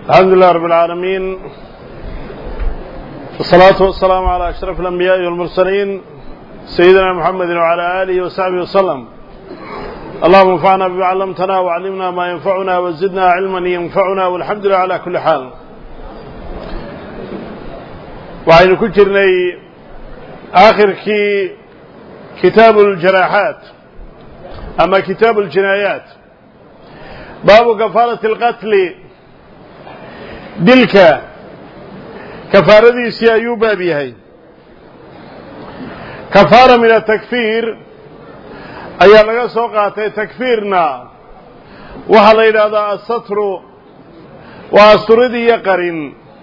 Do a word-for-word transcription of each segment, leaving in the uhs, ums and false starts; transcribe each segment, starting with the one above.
الحمد لله رب العالمين، والصلاة والسلام على أشرف الأنبياء والمرسلين سيدنا محمد وعلى آله وصحبه وسلم. اللهم انفعنا بما علمتنا وعلمنا ما ينفعنا وزدنا علما ينفعنا، والحمد لله على كل حال. وعين كجرني آخر كي كتاب الجراحات أما كتاب الجنايات، باب كفارة القتل دلك كفارة سيايو بابيهي. كفارة من التكفير أي لغا سوقاتي تكفيرنا وحل إلى هذا السطر وأسطردي يقرن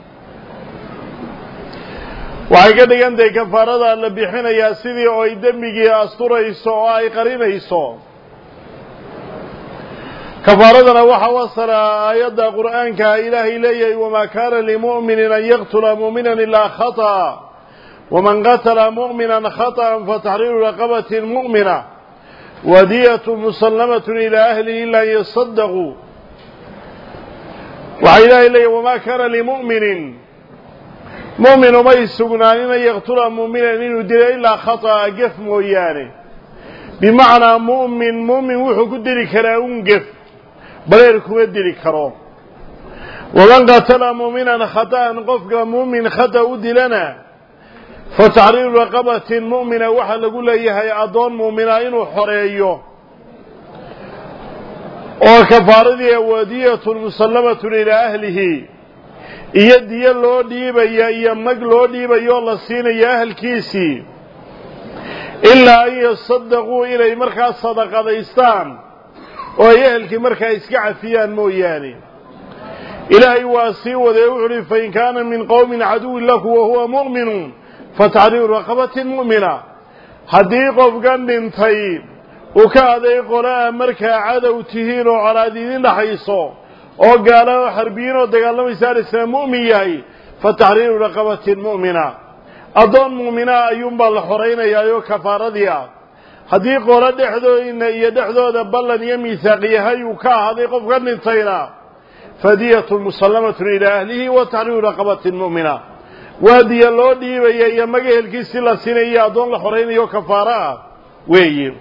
waxay ka dhigan tahay kafaarada la bixinayaa sidii oo ay dambiga asturayso oo ay qarinayso. كفارتنا وحوصل آيات القرآن كإله إليه وما كان لمؤمن أن يقتل مؤمنا إلا خطأ ومن قتل مؤمنا خطأ فتحرير رقبة مؤمنة ودية مسلمة إلى أهله إلا أن يصدقوا. وإله إليه وما كان لمؤمن مؤمن ما يسقنان أن يقتل مؤمنا إلا خطأ قف مويانه، بمعنى مؤمن مؤمن وحو قدري كلاون قف بلير كودري كرو. ومن قتل مؤمنا خطأ قفق مؤمن خطأ ودي لنا فتحرير رقبة مؤمنة وحل قول إياها أضون مؤمنة إنو حريو. وكفارة ودية مسلمة إلى أهله، إيدي اللو ديبا يمك لو ديبا يولا سين يا أهل كيسي إلا أن يصدقوا إلي مركز صدقة ديستان ويهلك مركز إسكع فيها موياني. إلهي واسي وذيوحري فإن كان من قوم عدو لك وهو مؤمن فتحرير رقبة مؤمنة. حديق وفقان انتهي وكاد يقول مركز عدو تهين على دين لحيصو وقالوا حربيين ودقالوا يسارسنا مؤمن فتحرير رقبة مؤمنة. أظن مؤمنة أيوم بالحرين يايو كفارة ديا هذه قولة دحدو إن يدحدو دبلا يمي ثقيها يوكا هذه قفقا ننتينا فدية مسلمة إلى أهله وتحرير رقبة مؤمنة. وهذه اللو دي ويمجه الكيسي لسيني أظن الحرين يو كفارة ويجيب.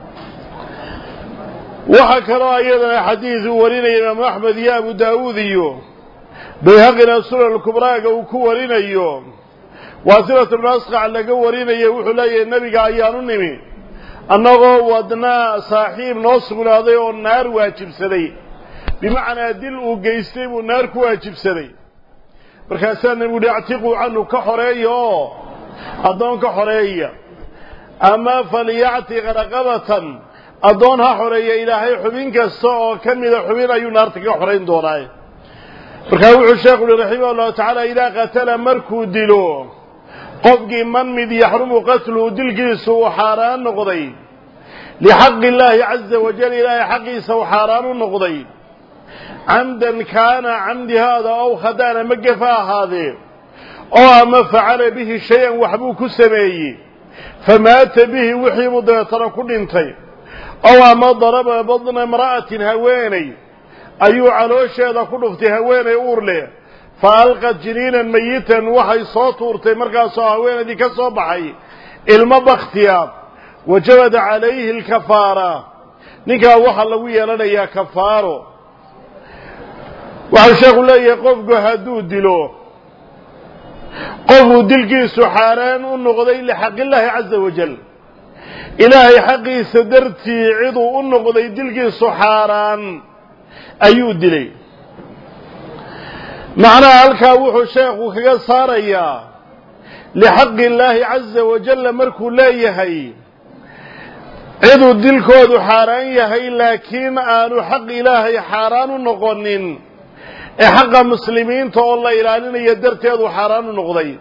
وحكرا أيضا حديث ورين إمام أحمد يا أبو داود يو بيهقنا السورة الكبرى وكورين يوم واسرة الناسخة على قورين يوحو لي النبي عيان النمي أنه ودنا صاحب نصف هذا والنار واجب سلي، بمعنى دل وقيستيب والنار واجب سلي. بركاسان نقول يعتقوا عنه كحرية أدون كحرية، أما فليعتق رقبة أدونها حرية إلهي حبين كالسوء كم إذا حبين أيو نار تقع حرين دوراي. بركاوح الشيخ رحمه الله تعالى إذا قتل مركو دلو قفق من مذ يحرم قتله دلقيس وحاران نقضي لحق الله عز وجل إلهي حقيس وحاران نقضي عمدا كان عمد هذا أو خدانا مقفا هذا أو ما فعل به شيئا وحبوك السماي فمات به وحي مضى ترى كل انتي أو ما ضرب بضن امرأة هواني أيو علوش هذا كله في هواني أورلي فألقت جنينا ميتا وحي صوت ورتي مرقى صاحوين دي كصبحي المبختيا وجود عليه الكفارة نكا وحلوية لنا يا كفارو. وعن شيخ الله يقفق هدود دلو قفوا دلقي سحاران ونقضي لحق الله عز وجل. إلهي حقي سدرتي عضو ونقضي دلقي سحاران أيود دلي معنى الكاوح الشيخ وكذا صار إياه لحق الله عز وجل مركو لا يهي عدو دلكود حاران يهي لكن آنو حق إلهي حاران نقنين حق مسلمين تولى إلالين يدرت يدو حاران نقضي.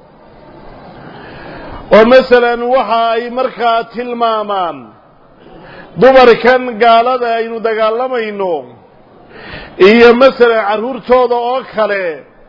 ومثلا وحاي مركات المامان دمر كان قال هذا إنو دقال لما إنو إيه مثلا عرور توضا أوكالي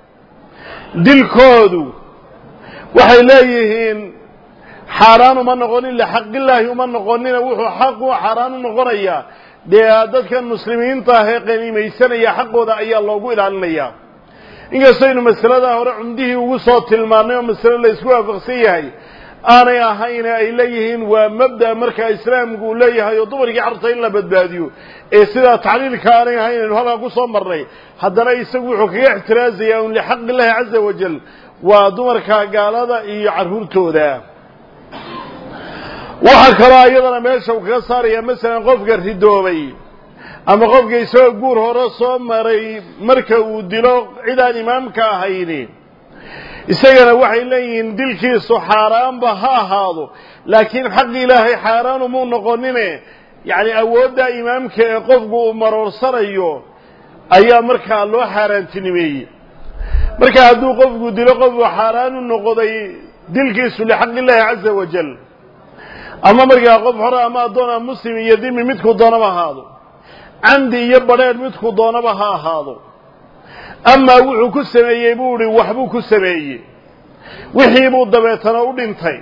دلكودو waxay leeyihiin xaraan uma noqonin la xaq ilaahi uma noqonin wuxuu xaq u xaraan u noqonaya dee dadkan muslimiinta ah ee qiimaysanaya xaqooda ayaa loogu ilaalinayaa inkastaynu masalada hore cumdihii ugu soo tilmaanay oo masale la isku waafaqsan yahay aanay ahayn ay leeyihiin waa mabda marka islaamku uu leeyahay oo dumarkii carta in la badbaadiyo ee sida tacliilka aanay ahayn inuu halka ku soo marnay haddana isagu wuxuu kaga ixtiraasayaa in xaq Ilaahi azza wa jal waa dumarka gaalada iyo carruurtooda waxa kale ayadana meesha uu kaga saaraya mesela qofka ridoobay ama qofka isoo guur hore soo maray marka uu dilo cidaan imaamka ahayni isagana waxay leeyihiin dilkiisu xaaraan ba ha ahaado laakiin xaq Ilaahay xaaraan uma noqonine yaani awoodda imaamka ee qofku uu maroorsanayo ayaa markaa loo xaaraantinimeeyay marka hadduu qofku dilo qof xaaraan u noqday dilkiisu li xaq Ilaahi azza wa jal ama markaa qof hore ama adoona muslim iyo dimi midku doonaba ahaado عندي يبرر متكو دونبا ها هادو اما wuxuu ku sameeyay buuri waxbu ku sameeyay wixii buu dabeetana u dhintay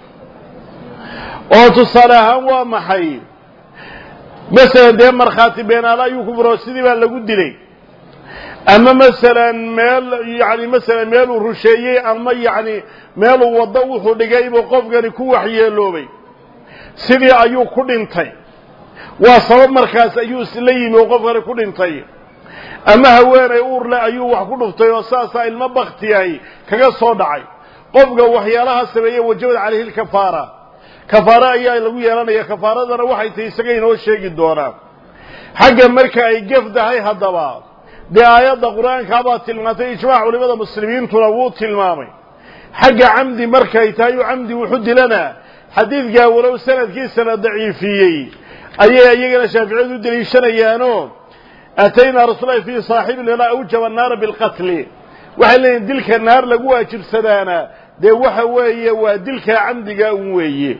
oo tusalahan waa maxay mesela de marxaati beenala ayuu ku baro sidii baa lagu dilay ama mesela meel yaani mesela meel uu rusheeyay ama yaani meel uu wado wuxuu dhigay buu qofkani ku waxyeeloobay sidii ayuu ku dhintay waa sabab markaas ayuu isleeyay oo qofkani ku dhintay ama haweenay uur la ayuu wax ku dhuftay oo saasa ilma baqtiyay kaga soo dhacay qofka waxyaalaha sameeyay wajibad calayhi kafaara kafaara ayaa lagu yeelanaya kafaaradana waxay tahay isaga inoo sheegi doonaa xagga marka ay gafdahay hadaba de aayada quraanka baa tilmaantay ijmaac culimada muslimiintuna wuu tilmaamay xagga camdi marka ay tahay camdi wuxuu dilana xadiidka walow sanadkiisa daciifiyay ayay ayagana shaafiicidu daliishanayaano atayna rasuulullaahi fi saahibi lana awjaba an-nar bil qatl waxa leen dilka naar lagu waajibsadaana de waxa weeye waa dilka camdiga uu weeye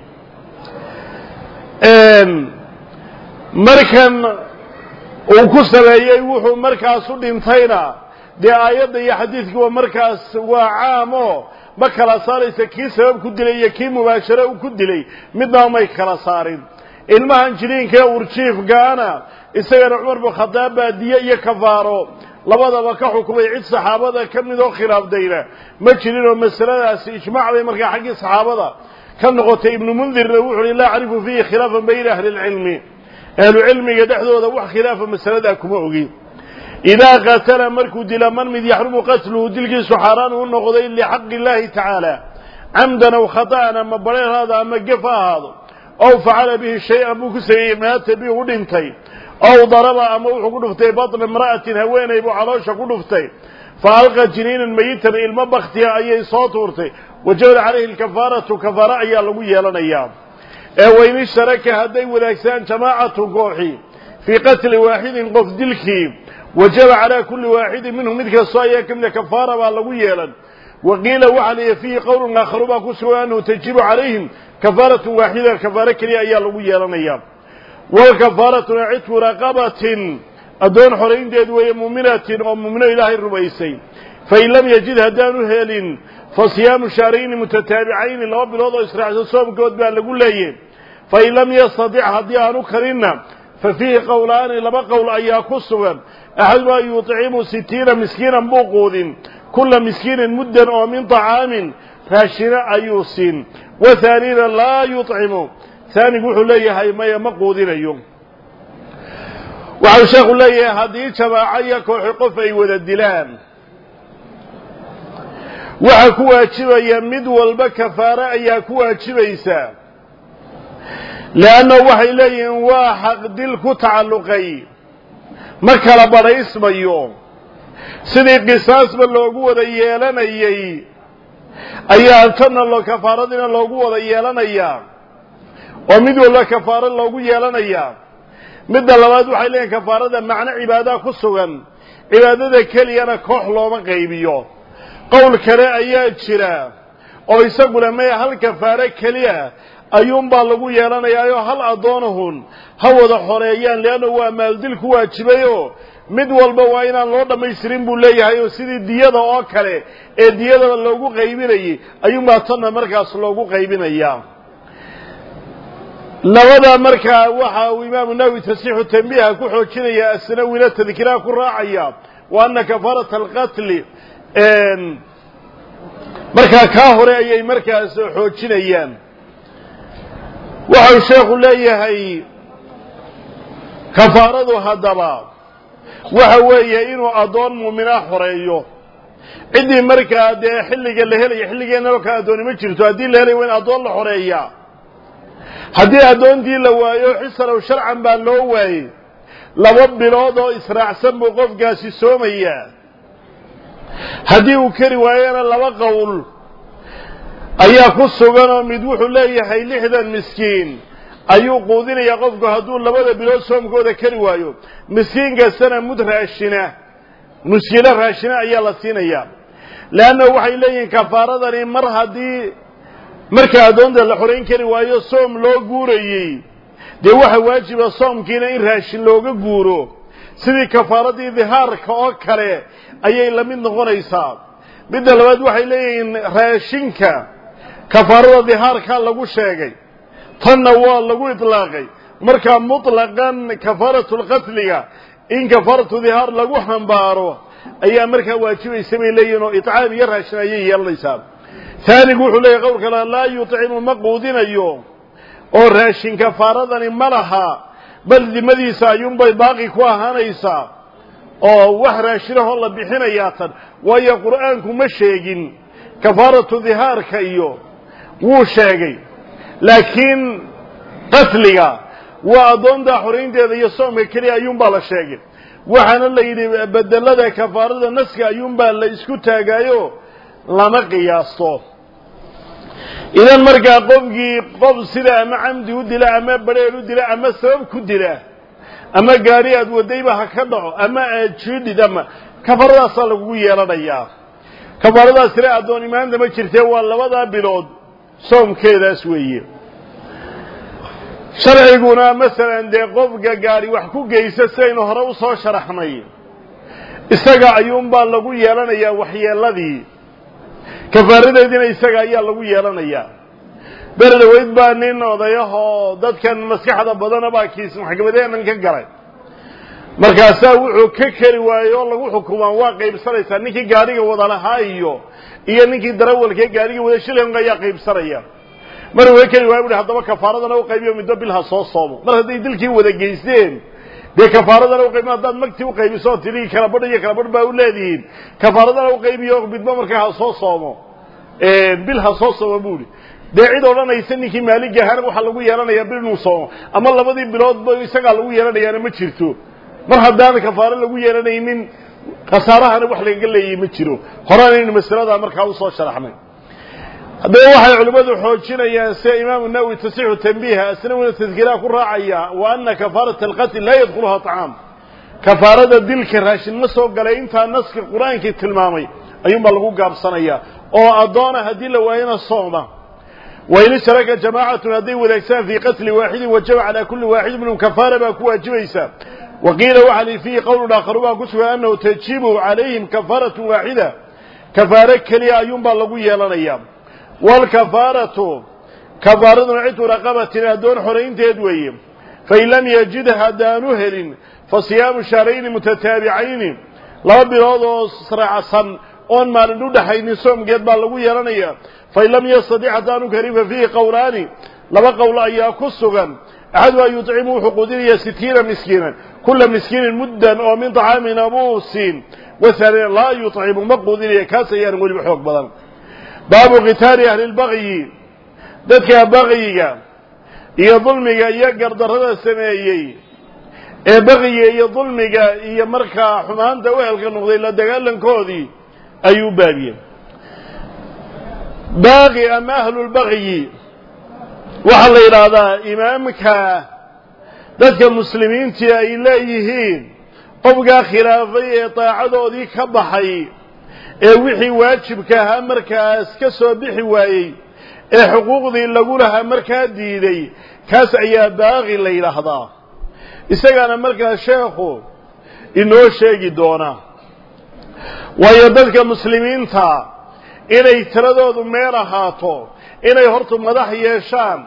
een markan uu ku sameeyay wuxuu markaas u dhintayna de aayada iyo xadiidku waa markaas waa caamo ma kala saaraysa kii sabab ku dilay iyo kii mubaashara uu ku dilay midna ma kala saarin ilmahan jiriinka urjiif gaana isagana Umar bin Khattab baadiye iyo kafaaro labadaba ka xukumay cid saxaabada kamid oo khilaafdayna ma jirin oo masaladaas ijmaac bay markaa xaqi saxaabada ka noqotay ibn mundir wuxuu la arifu fihi khilaafan bayna ahli ilmi ahli ilmiga dhaxdooda wax khilaafa masalada kuma ogi ila qatala markuu dila man mid yahrumu qatluhu dilkiisu xaraan uu noqday li xaqi Ilaahi ta'ala amdan aw khata'an ma bareerada ama gafaahado أو فعل به شيئا بكسي مات به ودنتي أو ضرب أما وحقودفتي بطن امرأة هوين يبو علوشة قدفتي فألقى جنين ميتا المبختي أي صوت ورتي وجعل عليه الكفارة كفارة أيها لمية لنا أيام وإن اشترك هدي والأكسان جماعة قوحي في قتل واحد قف دلكي وجب على كل واحد منهم ملك الصايا كم لكفارة واللمية لنا وقيل وعلي فيه قول آخر باكو سواء أنه تجب عليهم كفارة واحدة كفارة كليا أيها لوية لنيا والكفارة عتق رقبة أدون حرين ديدوية مؤمنة ومؤمنة إلهي الربيسين فإن لم يجد هدان هيل فصيام شهرين متتابعين لو بالوضع إسراع الصوم قد بأن لقول ليه فإن لم يستطيع هديان كرنا ففيه قولان لما قول أيها كسوا أحد ما يطعم ستين مسكينا بوقود كل مسكين مدا ومن طعام فاشنا أيوسين وثانين لا يطعموا ثاني يقول لي هاي ما يمقودين اليوم وعلى شيخ لي هذه جماعية كوحقف أي وذا الدلان وحكوا أتشبه يمد والبكفارة أيكوا أتشبه لأنه وحي لي واحق دلك تعلقي مكلا برئيس بيوم سيدي قصاص باللوغو ذا يالنا يي ayaa tan loo kafaaradina loogu wada yeelanaya oo mid wala kafaara loogu yeelanaya mid labaad waxay leeyahay kafaarada macna cibaada ku sugan cibaadada kaliyana koox looma qaybiyo qowl kale ayaa jira oo isaguna ma hal kafaara kaliya ayuun baa lagu yeelanayaa hal adoonahun ha wada xoreeyaan leeyahay waa maal dil ku waajibayo mid walba waa inaan loo dhamaystirin buu leeyahay oo sidii diyada oo kale ee diyada loogu qaybinayay ayuu maatana markaas loogu qaybinayaa labada markaa waxa uu imaam Nawawi tasiixu tanbiiha ku xoojinaya asnawina tadkiraa ku raacaya waana kafarat alqatl markaa kaa hore ayay markaas xoojinayaan. waxau sheekhu leeyahay kafaaradu haddaba waxa weeye inuu addoon muumina xoreeyo. ciddii markaa dee xilliga la helaya xilligeenna oo ka addooni ma jirto, haddii la helay waa in addoon la xoreeyaa. haddii addoontii la waayo xisalow sharcan baa loo waayey, laba bilood oo israacsan buu qofkaasi soomayaa. haddii uu kari waayana laba qowl ayaa ku sugan oo mid wuxuu leeyahay lixdan miskiin ayuu quudinayaa qofku hadduu labada bilood soomkooda kari waayo. miskiin kastana mud raashina muskiilo raashina ayaa la siinayaa. leanna waxay leeyihiin kafaaradani mar haddii marka addoonta la xorayn kari waayo soom loo guurayey, dee waxa waajiba soomkiina in raashin looga guuro. sidii kafaaradii dihaarka oo kale ayay la mid noqonaysaa. midda labaad waxay leeyihiin raashinka kafaarada dihaarka lagu sheegay, tanna waa lagu itlaaqay. markaa mutlaqan kafaaratul qatliga in kafaaratu dihaar lagu xambaaro ayaa markaa waajibaysa bay leeyihiin oo itcaam iyo raashin ayay yeelanaysaa. taanigu wuxuu leeyahay qowlka la laa yutcimu ma quudinayo oo raashin kafaaradani ma laha, bal dimadiisa ayuunbay baaqi ku ahaanaysaa oo wax raashinahoo la bixinayaa tan. waayo qur'aanku ma sheegin kafaaratu dihaarka iyo wuu sheegay, laakiin qatliga waa addoonta xoraynteeda iyo soomka keliya ayuunbaa la sheegay. waxaana la yidhi bedelada kafaarada naska ayuunbaa la isku taagaayo lama qiyaasto. idan markaa qofkii qof sida ama camdi u dila ama badheer u dila ama sabab ku dila ama gaari aad wadayba ha ka dhaco ama aad jiidhid ama kafaradaasaa lagugu yeelanayaa. kafaaradaas tire addoon imaanta ma jirtee waa labadaa bilood soomkeedaas weeye. sharciguna masalan dee qofka gaari wax ku geysa sidaynu hore u soo sharaxnay, isaga ayuunbaa lagu yeelanayaa waxyeeladii, kafaaradeediina isaga ayaa lagu yeelanayaa. berdhaweyd baa nin odayahoo dadkan maskaxda badana baa kiis maxkamadeenan ka galay, markaasaa wuxuu ka keri waaye oo lagu xukumaan waa qaybsanaysaa. ninkii gaariga wada lahaa iyo iyo ninkii darawalkee gaariga wada shilin ayaa qaybsanaya. mar way keli waay buu haddaba kafaaradana u qaybiyo midba bilha soo soomo. mar hadday dilkii wada geysteen dee kafaaradana u qaybiyo, haddaad magtii u qaybiso tidii kala badh iyo kala badh baa u leedihiin, kafaaradana u qaybiyo midba markaa ha soo soomo bil ha soo soomo buuhi. dee cid odhanaysa ninkii maaligii ahaana waxaa lagu yeelanayaa bil inuu soomo ama labadii biloodba isagaa lagu yeelanayaana ma jirto. mar haddaan kafaaro lagu yeelanaynin khasaarahana wax lagaga leeyay ma jiro. horaanaynu masaladaa markaa usoo sharaxnay. haddaba waxay culimmadu xoojinayaan sida imaamu nawowi tasixu tanbiiha asna wina tadkiraa ku raacaya wa ana kafaarata alqatl laa yadkhuluha طacaam. kafaarada dilka raashin ma soo galay intaa naska qur-aankii tilmaamay ayuunbaa lagu gaabsanayaa. oo addoona haddii la waayana sooma. wain istaraka jamaacatun hadday wadaagsan fii qatli waaxidin wajaba calaa kulli waaxid minhum kafaara baa ku waajibaysa. waqiila waxa li fiihi qowlun aakharu baa ku sugan annahu tajibu calayhim kafaaratun waaxida, kafaaro keliya ayuunbaa lagu yeelanayaa. waalkafaaratu kafaaraduna cidtu raqabatin addoon xoraynteed weeye. fain lam yajid haddaanu helin fa siyaamu shahrayni mutataabicayni, laba bilood oo israacsan oon maalin u dhaxaynin soomgeed baa lagu yeelanayaa. fain lam yastadic haddaanu karin fa fiihi qowlaani, laba qowl ayaa ku sugan. axaduhaa yudcimu wuxuu quudinayaa sitiina miskiinan, kula miskiinin muddan oo min طacaami nabuusin, wahaaniya laa yudcimu ma quudinaya. kaas ayaan weliba xoog badan. baabu qitaali ahli lbaqyi, dadka baqyiga iyo dulmiga iyo gardarrada sameeyey ee baqyiga iyo dulmiga iyo markaa xumaanta u ehelka noqday la dagaalankoodii ayuu baabiyey. baaqi ama ahlulbaqyi waxaa la yidhaahdaa imaamka dadka muslimiintii ay leeyihiin qofkaa khilaafay ee daacadoodii ka baxay ee wixii waajibka ahaa markaas ka soo bixi waayey ee xuquuqdii lagu lahaa markaa diiday, kaas ayaa baaqi la yidhaahdaa. isagaana markaa sheekhu inoo sheegi doona. waayo dadka muslimiinta inay tiradoodu meel ahaato, inay hortu madax yeeshaan,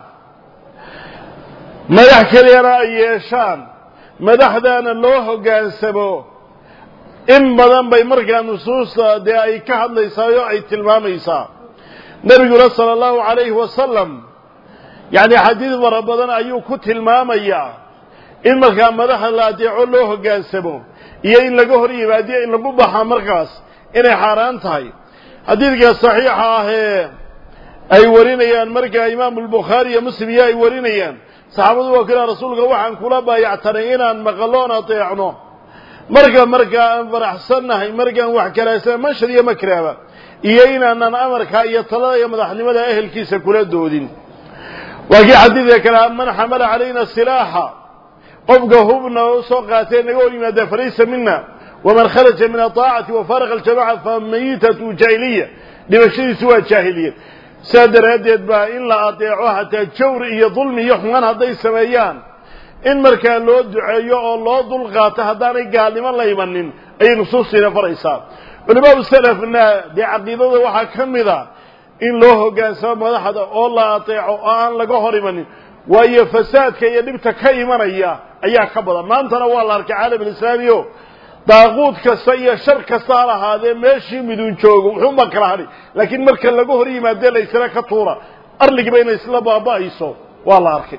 madax keliyana ay yeeshaan, madaxdaana loo hoggaansamo, in badan bay markaa nusuusta dee ay ka hadlaysaayo ay tilmaamaysaa nabiguna sala allahu calayhi wasalam yacni xadiid fara badan ayuu ku tilmaamayaa in markaa madaxa la adeeco loo hoggaansamo iyo in laga hor yimaadiyo in lagu baxa markaas inay xaaraan tahay xadiidka saxiixa ah ee ay warinayaan markaa imaamu albukhaari iyo muslim iyo ay warinayaan saxaabadu waa kila rasuulka waxaan kula baayactanay inaan maqaloon adeecno marka markaa aan faraxsannahay markaan wax kalaasa mashar iyo makraaba iyo inaanan amarka iyo talada iyo madaxnimada ehelkiisa kula doodin waa kii xadiidka kale man xamala calayna silaaxa qofka hubna u soo qaatee naga hor yimaada falaysa mina waman kharaja min aaacati wafaraqa aljamaca famayitatu jaahiliya dhimashadiisu waa jaahiliya saa daraaddeed baa in la adeeco hataa jawri iyo dulmi iyo xumaan hadday sameeyaan in markaa loo duceeyo oo loo dulqaato haddaanay gaalnimo la imanin ayay nusuustiina faraysaa culimaadu salafna dee caqiidada waxaa ka mid a in loo hoggaansamo madaxda oo la adeeco oo aan laga hor imanin waayo fasaadka iyo dhibta ka imanaya ayaa ka badan maantana waa la arkay caalam alislaami o daaquud kasta iyo shar kasta ha lahaadee meeshii miduun joogo wuxuunbaa kala hadhi laakiin marka laga hor yimaadee la isla ka tuura arligiiba inay isla baaba'ayso waa la arkay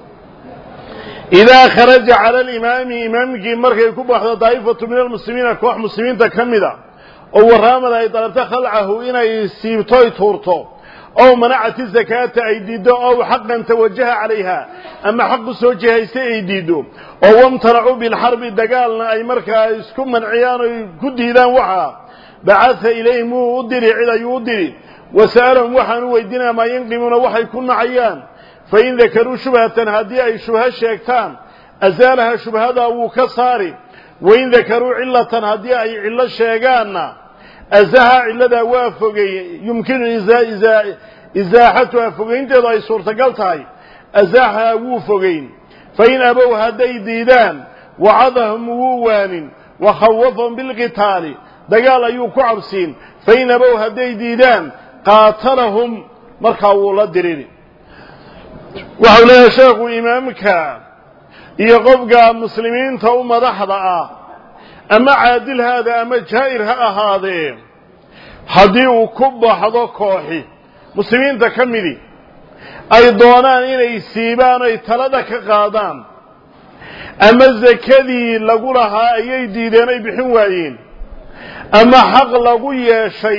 idaa kharaja cala alimaami imaamkii markay ku baxdo daa'ifatu min almuslimiina koox muslimiinta ka mida oo waraamada ay dalabto khalcahu inay siibtoy tuurto ow manacati zakaata ay diiddo ow xaqan tawajaha calayha ama xaq u soo jihaystay ay diiddo oo wamtanacuu bilxarbi dagaalna ay markaa isku manciyaan oy ku diidaan waxaa bacatha ilayhim wuu u diri cid ayuu u diri wasa'alahum waxaan u weydiinaya maa yanqimuuna waxay ku nacayaan fain dakaruu shubhatan haddii ay shubho sheegtaan asaalaha shubhadaa wuu ka saari wain dakaruu cilatan haddii ay cillo sheegaanna azaha cilladaa waa fogeeyey yumkinu isaaxatuha fogeynteedu ay suurtagal tahay azaaxaha wuu fogeyn fain abow hadday diidaan wacadahum wuu waanin wakhawafahum bilqitaali dagaal ayuu ku cabsiin fain abow hadday diidaan qaatalahum markaa wuu la dirini waxau leeyahay sheekhu imaamka iyo qofka muslimiinta u madaxda ah ama caadil haada ama jaa'ir ha ahaadee haddii uu ku baxdo kooxi muslimiinta ka midi ay doonaan inay siibaan oy talada ka qaadaan ama sakadii lagu lahaa ayay diideen ay bixin waayeen ama xaq lagu yeeshay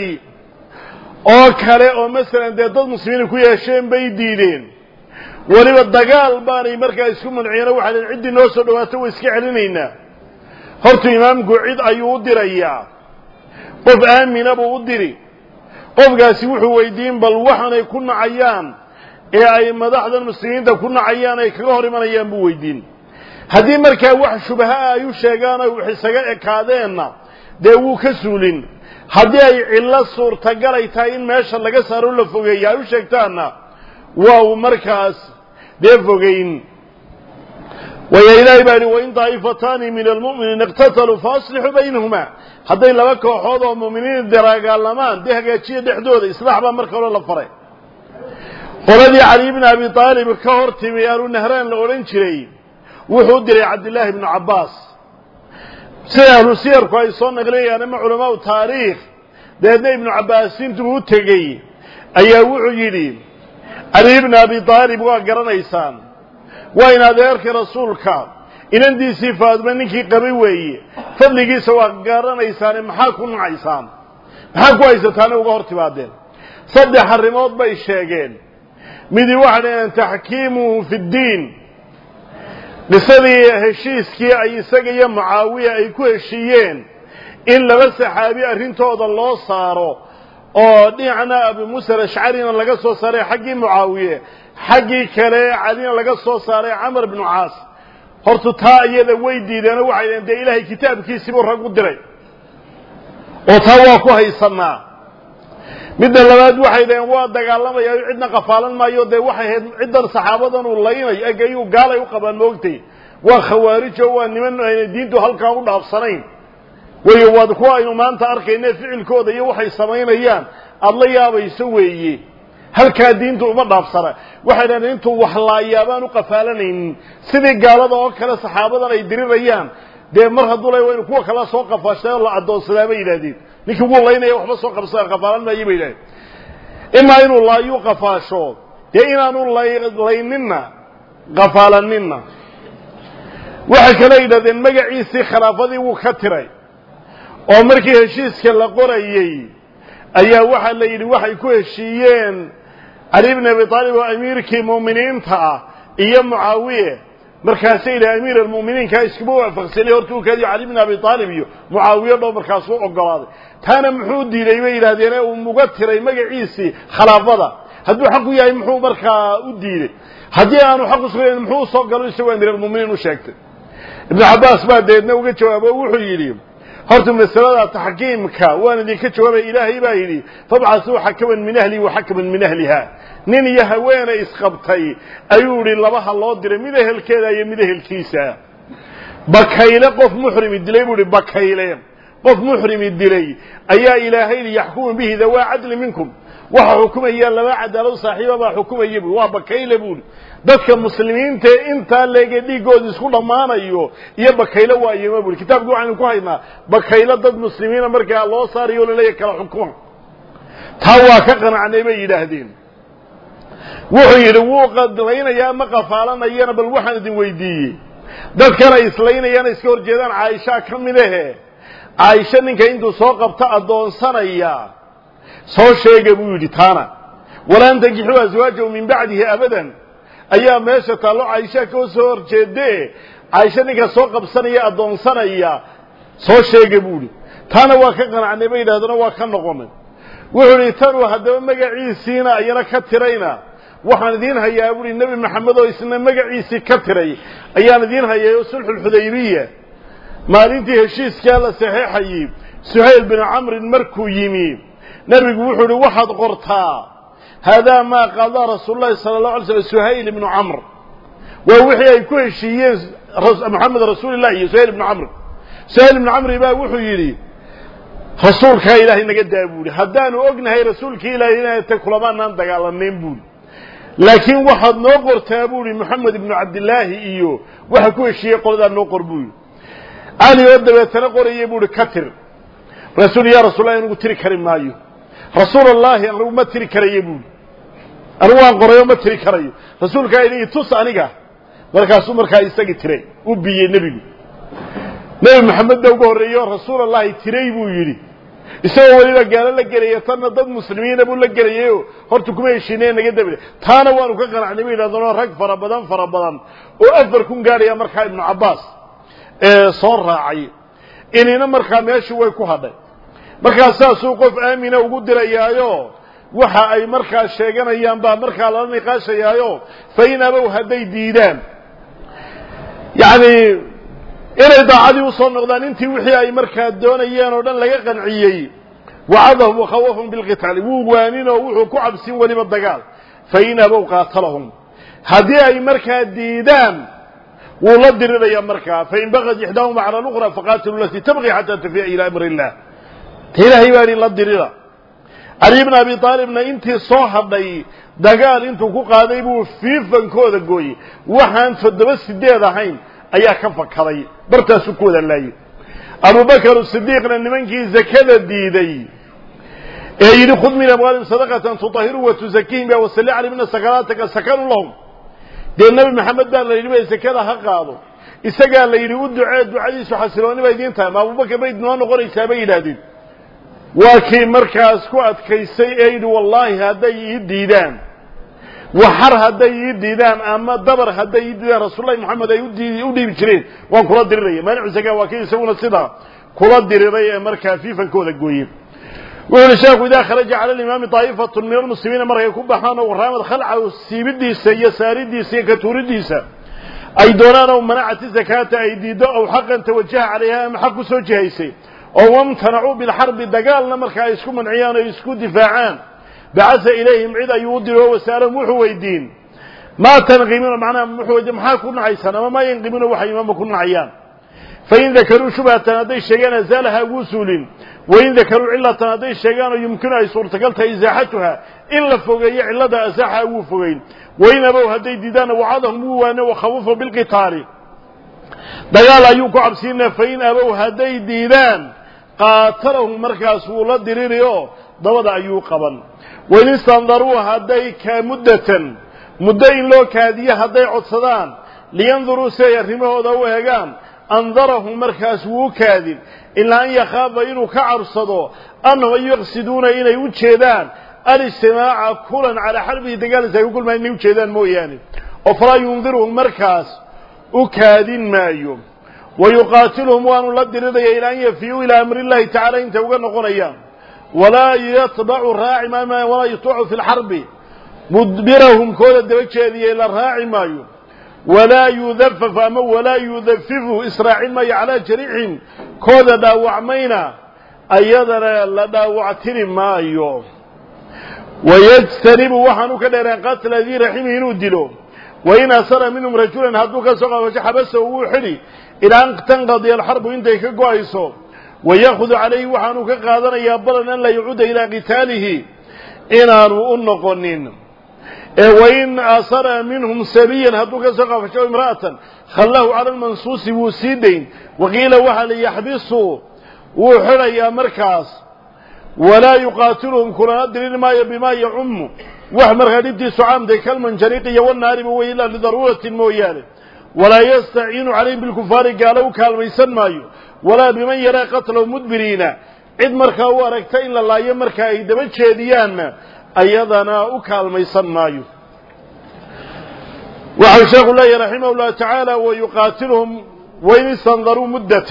oo kale oo masalan dee dad muslimiina ku yeesheen bay diideen weliba dagaal baanay markaa isku manciyeen waxaa leen ciddii noo soo dhawaato way iska celinaynaa horta imaamku cid ayuu u dirayaa qof aamina buu u diri qofkaasi wuxuu weydiin bal waxaanay ku nacayaan ee ay madaxdan muslimiinta ku nacayaan ay kaga hor imanayaan buu weydiin haddii markaa wax shubha ay u sheegaan oo wax isaga ekaadeenna dee wuu ka suulin haddii ay cillo suurtagalay tahay in meesha laga saaro la fogeeya ay u sheegtaanna waa uu markaas dee fogeyn waya ilaahay baa yihi wain daa'ifataani min almu'miniina iqtataluu faaslixuu baynahumaa hadday laba kooxood oo mu'miniin dagaalamaan dee hagaajiya dhexdooda islaax baa marka hore la faray qoladii cali bni abi aalib ka hor timi aanu nahraan la odhan jiray wuxuu u diray cabdillaahi bnu cabbaas sida ahlu siyarku ay soo naqlinayaan ama culamaau taariikh dabeedna ibnu cabbaas intuu u tegey ayaa wuxuu yidhi cali bni abi aalib waa garanaysaan waa in adeerkii rasuulka inandiisii faadima ninkii qabay weeye fadligiisa waa garanaysaane maxaa ku nacaysaan maxaa ku haysataane uga hor timaadeen saddex arrimood bay sheegeen midi waxay dhaheen taxkiimuhu fi ddiin qisadii heshiiskii ay isaga iyo mucaawiya ay ku heshiiyeen in laba saxaabi arrintooda loo saaro oo dhinacna abu muusa alashcarina laga soo saaray xaggii mucaawiye xaggii kale calina laga soo saaray camar bnu caas horta taa iyada way diideenoo waxay dhaheen dee ilaahay kitaabkiisiibuu rag u diray oo taa waa ku haysanaa midda labaad waxay dhaheen waa dagaalamayaa cidna qafaalan maayo dee waxay ahayd ciddan saxaabadan uu laynayo egayuu gaalay u qabaan moogtay waa khawaarijo waa niman ayna diintu halkaa u dhaafsanayn weeye waad kuwa aynu maanta arkayne ficilkooda iyo waxay samaynayaan aada la yaabayso weeye halkaa diintu uma dhaafsana waxay dhaheen intuu wax laayaabaan u qafaalanaynin sidii gaalada oo kale saxaabadan ay dirirayaan dee mar hadduu lay waa inu kuwa kala soo qafaashay oo la addoonsadaa bay yidhaahdeen ninkii ugu laynaya waxba soo qabsada qafaalan maayo bay yidhahdeen imaa inuu laayuu qafaasho dee inaanu layninna qafaalanninna waxay kale yidhahdeen magaciisii khilaafadii wuu ka tiray oo markii heshiiska la qorayey ayaa waxaa la yidhi waxay ku heshiiyeen cali ibn abi taalib oo amiirkii mu'miniinta ah iyo mucaawiye markaasay yidhi amiir almu'miniinka iskuma waafaqsanay horta uu kaadiyo cali ibn abi taalib iyo mucaawiye dhow markaasuu ogolaaday taana muxuu diiday bay yidhaahdeen uu muga tiray magaciisii khilaafada hadduu xaq u yahay muxuu markaa u diiday haddii aanu xaq u sugnayn muxuu u soo galo isagoo amiir almu'miniin u sheegtay ibnu cabbaas baa deedna uga jawaabo wuxuu yidhi horta masalada taxkiimka waan idinka jawaabay ilaahay baa yidhi fabcasuu xakaman min ahli wa xakaman min ahliha nin iyo haweene isqabtay ayuu yidhi labaha loo diray mid ehelkeeda iyo mid ehelkiisa bakayle qof muxrimi dilay buu yidhi bakayle qof muxrimi dilay ayaa ilaahay li yaxkumu bihi dawaa cadli minkum waxa xukumaya laba cadaalad saaxiiba baa xukumaya buu waa bakayle buu dadka muslimiinta inta leega dhigood isku dhamaanayo iyo bakayle waa yima buu kitaabku waxaan ku haynaa bakayle dad muslimiina markaa loo saariyo leeyahay kala xukuma taa waa ka qanacnay bay yiraahdeen wuxuu yiri wuu qadlaynayaa ma qafaalanayana bal waxaan idin weydiiyey dadkana islaynayana iska horjeedaan Aisha kamidahe Aisha ninka intuu soo qabta adoonsanaya soo sheegay buu yiri taana walaan tajixu azwaajahu min ba'dihi abadan ayaa meesha taalo Aisha ka soo horjeeday Aisha ninka soo qabsanaya adoonsanaya soo sheegay buu yiri taana waa ka qanacnay bay yiraahdana waa ka noqonay wuxuu yiri tan hadaba magaciisiina ayana ka tirayna waxaan idin hayaa buu nabi maxamed oo isna magaciisi ka tiray ayaan idin hayaa sulhul hudaybiya maalintii heshiiska la saxeexay suhayl bin amr markuu yimi nabigu wuxuu yiri waxaad qortaa hada ma qada rasuulullah sallallahu alayhi wasallam suhayl ibn amr wa wixii ay ku heshiiyeen maxamed rasuulullah iyo suhayl ibn amr suhayl ibn amr baa wuxuu yiri rasuulka ilaahay naga daaburi hadaanu ognahay rasuulka ilaahay inay ta kulamaan dagaalaneen buu laakiin waxaad noo qortaa buu maxamed ibn abdullah iyo waxa ku heshiiyay qolada noo qor buu ali oo dabeetana qorayay buu katir rasuul ya rasuulallah inuu tiri karin maayo rasuulallah anigu ma tiri karayo buu anigu waan qorayo ma tiri karayo rasuulka ilaahay tus aniga markaas uu markaa isaga tiray u biyay nabigu nabi maxamed baa ugu horeeyo rasuulallah tiray buu yiri isagoo waliba gaala la galay tan dad muslimiin buu la galay horta kuma heshiinay naga dabay taana waanu ka qanacnay wiiladana rag fara badan fara badan oo afar kun gaariya markaa ibn Abbas ee soo raacay inina markaa meeshii way ku hadhay markaa saasuu qof aamina ugu dirayaayo waxa ay markaa sheeganayaan baa markaa la niqaashayaayo faynabow haday diidaan yaani inay daacadii u soo noqdaan intii wixii ay markaa doonayeen oo dhan laga qanciyay wa'adahum wa khawfahum bil qital wuwaanina wuxuu ku cabsin waliba dagaal faynabow qaatalahum hadii ay markaa diidaan wala diriraya markaa fa in bagad ihdahum ala al-ukhra faqatilu allati tabghi hatta tafi'a ila amri Allah ilaahi bari la dirira Ali ibn Abi Talibna intii soo hadhay dagaal intuu ku qaaday buu fiifankooda gooyay waxaan toddoba sideed ahayn ayaa ka fakaday bartaas ku wada laayay Abu Bakr as-Siddiqna nimankii zakada diiday ee yiri khud min amwal sadaqatan tutahhiru wa tuzakkihim wa salli alayhi min sakarataka sakanu lahum de nabi maxamed baa la yiri zakada ha qaado isaga la yiri u ducee ducadiisu xasilooni bay diinta Abu Bakr bay noo noqonaysaa bay yiraahdeen waa kii markaas ku adkaysay ee yiri wallahi haday diidaan وحر هذا يديدان أما دبر هذا يديدان رسول الله محمد يدي يدي بشرين وان كل الدرية ما نعزق واكيد يسوون الصدا كل الدرية مركا في فنكود الجويب والشيخ إذا خرج على الإمام طائفة من المسلمين مرة يكون بحانا ورامد خلع السيبدي سي ساردي سي كتوردي سا أي دونان أو منعت الزكاة أي ديدو أو حقا توجه عليها أم حق سوجه سي أو امتنعوا بالحرب دقالنا مركا يسكون من عيانا يسكون دفاعان بعث إليهم عدا يودروا وساروا محويدين ما تنغمون معنا محويد محا كنا عيسانا وما ينغمون وحي ما كنا عيان فإن ذكروا شبهة تنادي الشيغان زالها وسول وإن ذكروا علة تنادي الشيغان يمكن أن يصورتقلتها إزاحتها إلا فوقية علة أزاحها وفوقين وإن أبوها دي ديدان وعظهم وانا وخوفوا بالقتال dagaal ayuu ku cabsiinaa fain abow hadday diidaan qaatalahum markaas wuu la diririyo dabada ayuu qaban wain istandaruu hadday ka muddatan muddo in loo kaadiyo hadday codsadaan liyanduruu si ay arrimahooda u eegaan andarahum markaas wuu kaadin ilaa an yakhaafa inuu ka cabsado annahum yaqsiduuna inay u jeedaan الاجتماع كلا على حربه دقال سيقول ما إنه يجيدان موياني وفلا ينظرهم مركز أكادين مايوم ويقاتلهم وأن لد رضي إلى أن يفيوا إلى أمر الله تعالى إن توقن قريان ولا يطبع الراعي ما ولا يطوع في الحرب مدبرهم كل الدوجة إلى الراعي مايوم ولا يذفف أما ولا يذففه إسرائيل ما على جريحهم كل داوع مينا أيضا لداوع ترم مايوم ويجتنب وحنو كديران قتل ذي رحمه ندلو وإن أسر منهم رجلا هدوك سقا وحبسه وحري إلى أن تنقضي الحرب إنت كقوائسو ويأخذ عليه وحنو كقادنا يابلنا أن لا يعود إلى قتاله إن أنو أنقنين وإن أسر منهم سبيا هدوك سقا وحشو امرأة خلاه على المنصوص وسيدين وقيل وحل يحبسه وحري يا مركز ولا يقاتلهم كلنا أدرين ما بما يعم وحمر غريبتي سعام دي كالمنجريقية والنار بويلا لضرورة مويانة ولا يستعين عليهم بالكفار قالوا كالميسان مايو ولا بمن يرى قتلوا مدبرين عد مركا واركتين لله يمركا إدبت شهديان أيضنا كالميسان مايو وحشاق الله رحمه الله تعالى ويقاتلهم وإن استنظروا مدة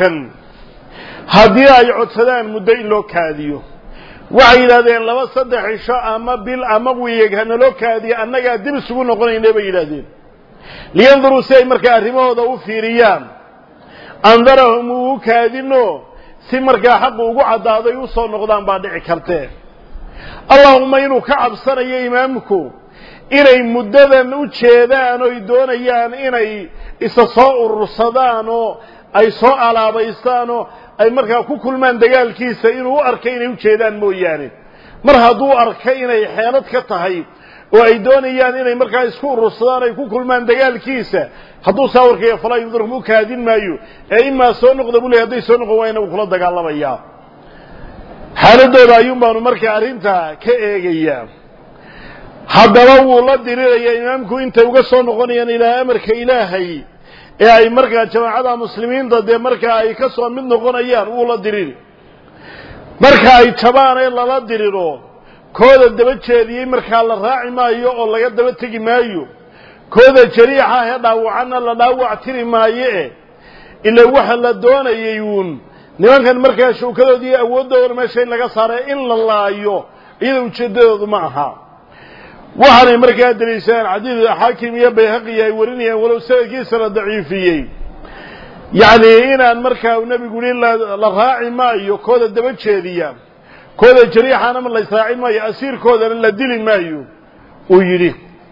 هذه يعد سدان مدين لو كاذيو waxay yiraahdeen laba saddex isha ama bil ama weeyagana loo kaadiyo annaga dib isugu noqonaynay bay yiraahdeen liyanduru say marka arrimahooda u fiiriyaan andarahum uu kaadino si marka xaq ugu cadaaday u soo noqdaan baa dhici kartee allahumma inuu ka cabsanayo imaamku inay muddadan u jeedaan oo doonayaan inay isa soo urursadaan oo ay soo alaabaystaan oo ay markaa ku kulmaan dagaalkiisa inuu arkay inay u jeedaan mooyaane mar hadduu arkay inay xeelad ka tahay oo ay doonayaan inay markaa isku urursadaan ay ku kulmaan dagaalkiisa hadduu saawarkaya falaa yundirhum u kaadin maayo ee imaa soo noqda buu leeyahay hadday soo noqon waayna uu kula dagaalamayaa xaaladooda ayuun baanu markaa arrintaa ka eegayaa haddaba wuu la dirirayaa imaamku intay uga soo noqonayaan ilaa amarka ilaahay ee ay markaa jamaacada muslimiinta de markaa ay ka soo mid noqonayaan uu la diriri marka ay jabaan ee lala diriro kooda daba jeediyay markaa la raaci maayo oo laga daba tegi maayo kooda jariixa ee dhaawacana la dhaawac tiri maayo ila waxa la doonayay uun nimankan markaa shawkadoodii awoodooda meesha in laga saaray in la laayo iyada ujeedadoodu ma aha waxaanay markaa daliishaan xadiid xaakim iyo bayhaqi ay warinayaan walow sanadkiisana daciifiyey yacni inaan markaa nebigu yidhi la raaci maayo kooda daba jeediya kooda jariixana ma la israacin maayo asiirkoodana la dili maayo uu yidhi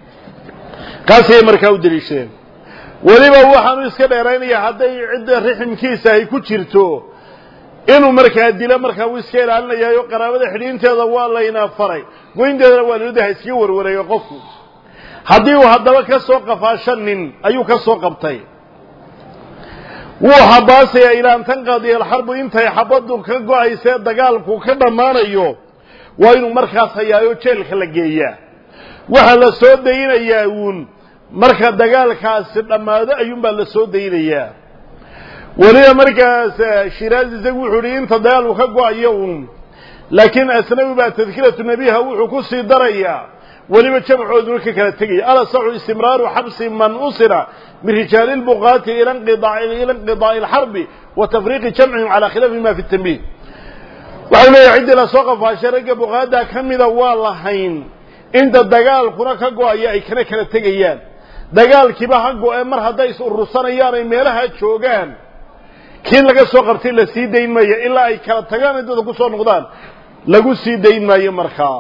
kaasay markaa u daliisheen weliba waxaanu iska dheeraynayaa hadday cidda riximkiisa ay ku jirto inuu markaa dilo markaa uu iska ilaalinayaayo qaraabada xidhiinteeda waa layna faray goynteedana waa loo dahay iska warwareeyo qofku haddii uu haddaba ka soo qafaashan nin ayuu ka soo qabtay wuu habaasayaa ilaa an tanqadiya alxarbu intay xabaddu ka go-aysee dagaalku ka dhammaanayo waa inuu markaas hayaayo jeelka la geeyaa waxaa la soo daynayaa uun marka dagaalkaasi dhammaado ayuunbaa la soo daynayaa weliba markaas shiraazi isagu wuxuu yihi inta dagaalku ka go-ayo uun laakiin asnawi baa tadkiratu nabiha wuxuu ku sii darayaa weliba jamcooduna ka kala tegaya alasaxu istimraaru xabsi man usira min rijaali lbuqaati ila inqidaa'i alxarbi wa tafriiqi jamcihim calaa khilaafi ma fi tanbiih waxau leeyahay ciddii lasoo qafaashay ragga buqaada ka mida waa lahayn inta dagaalkuna ka go-aya ay kana kala tegayaan dagaalkiiba ha go-ee mar hadday is urursanayaan ay meelaha joogaan kii laga soo qabtay la sii dayn maayo ilaa ay kala tagaan ay dadka ku soo noqdaan lagu sii dayn maayo markaa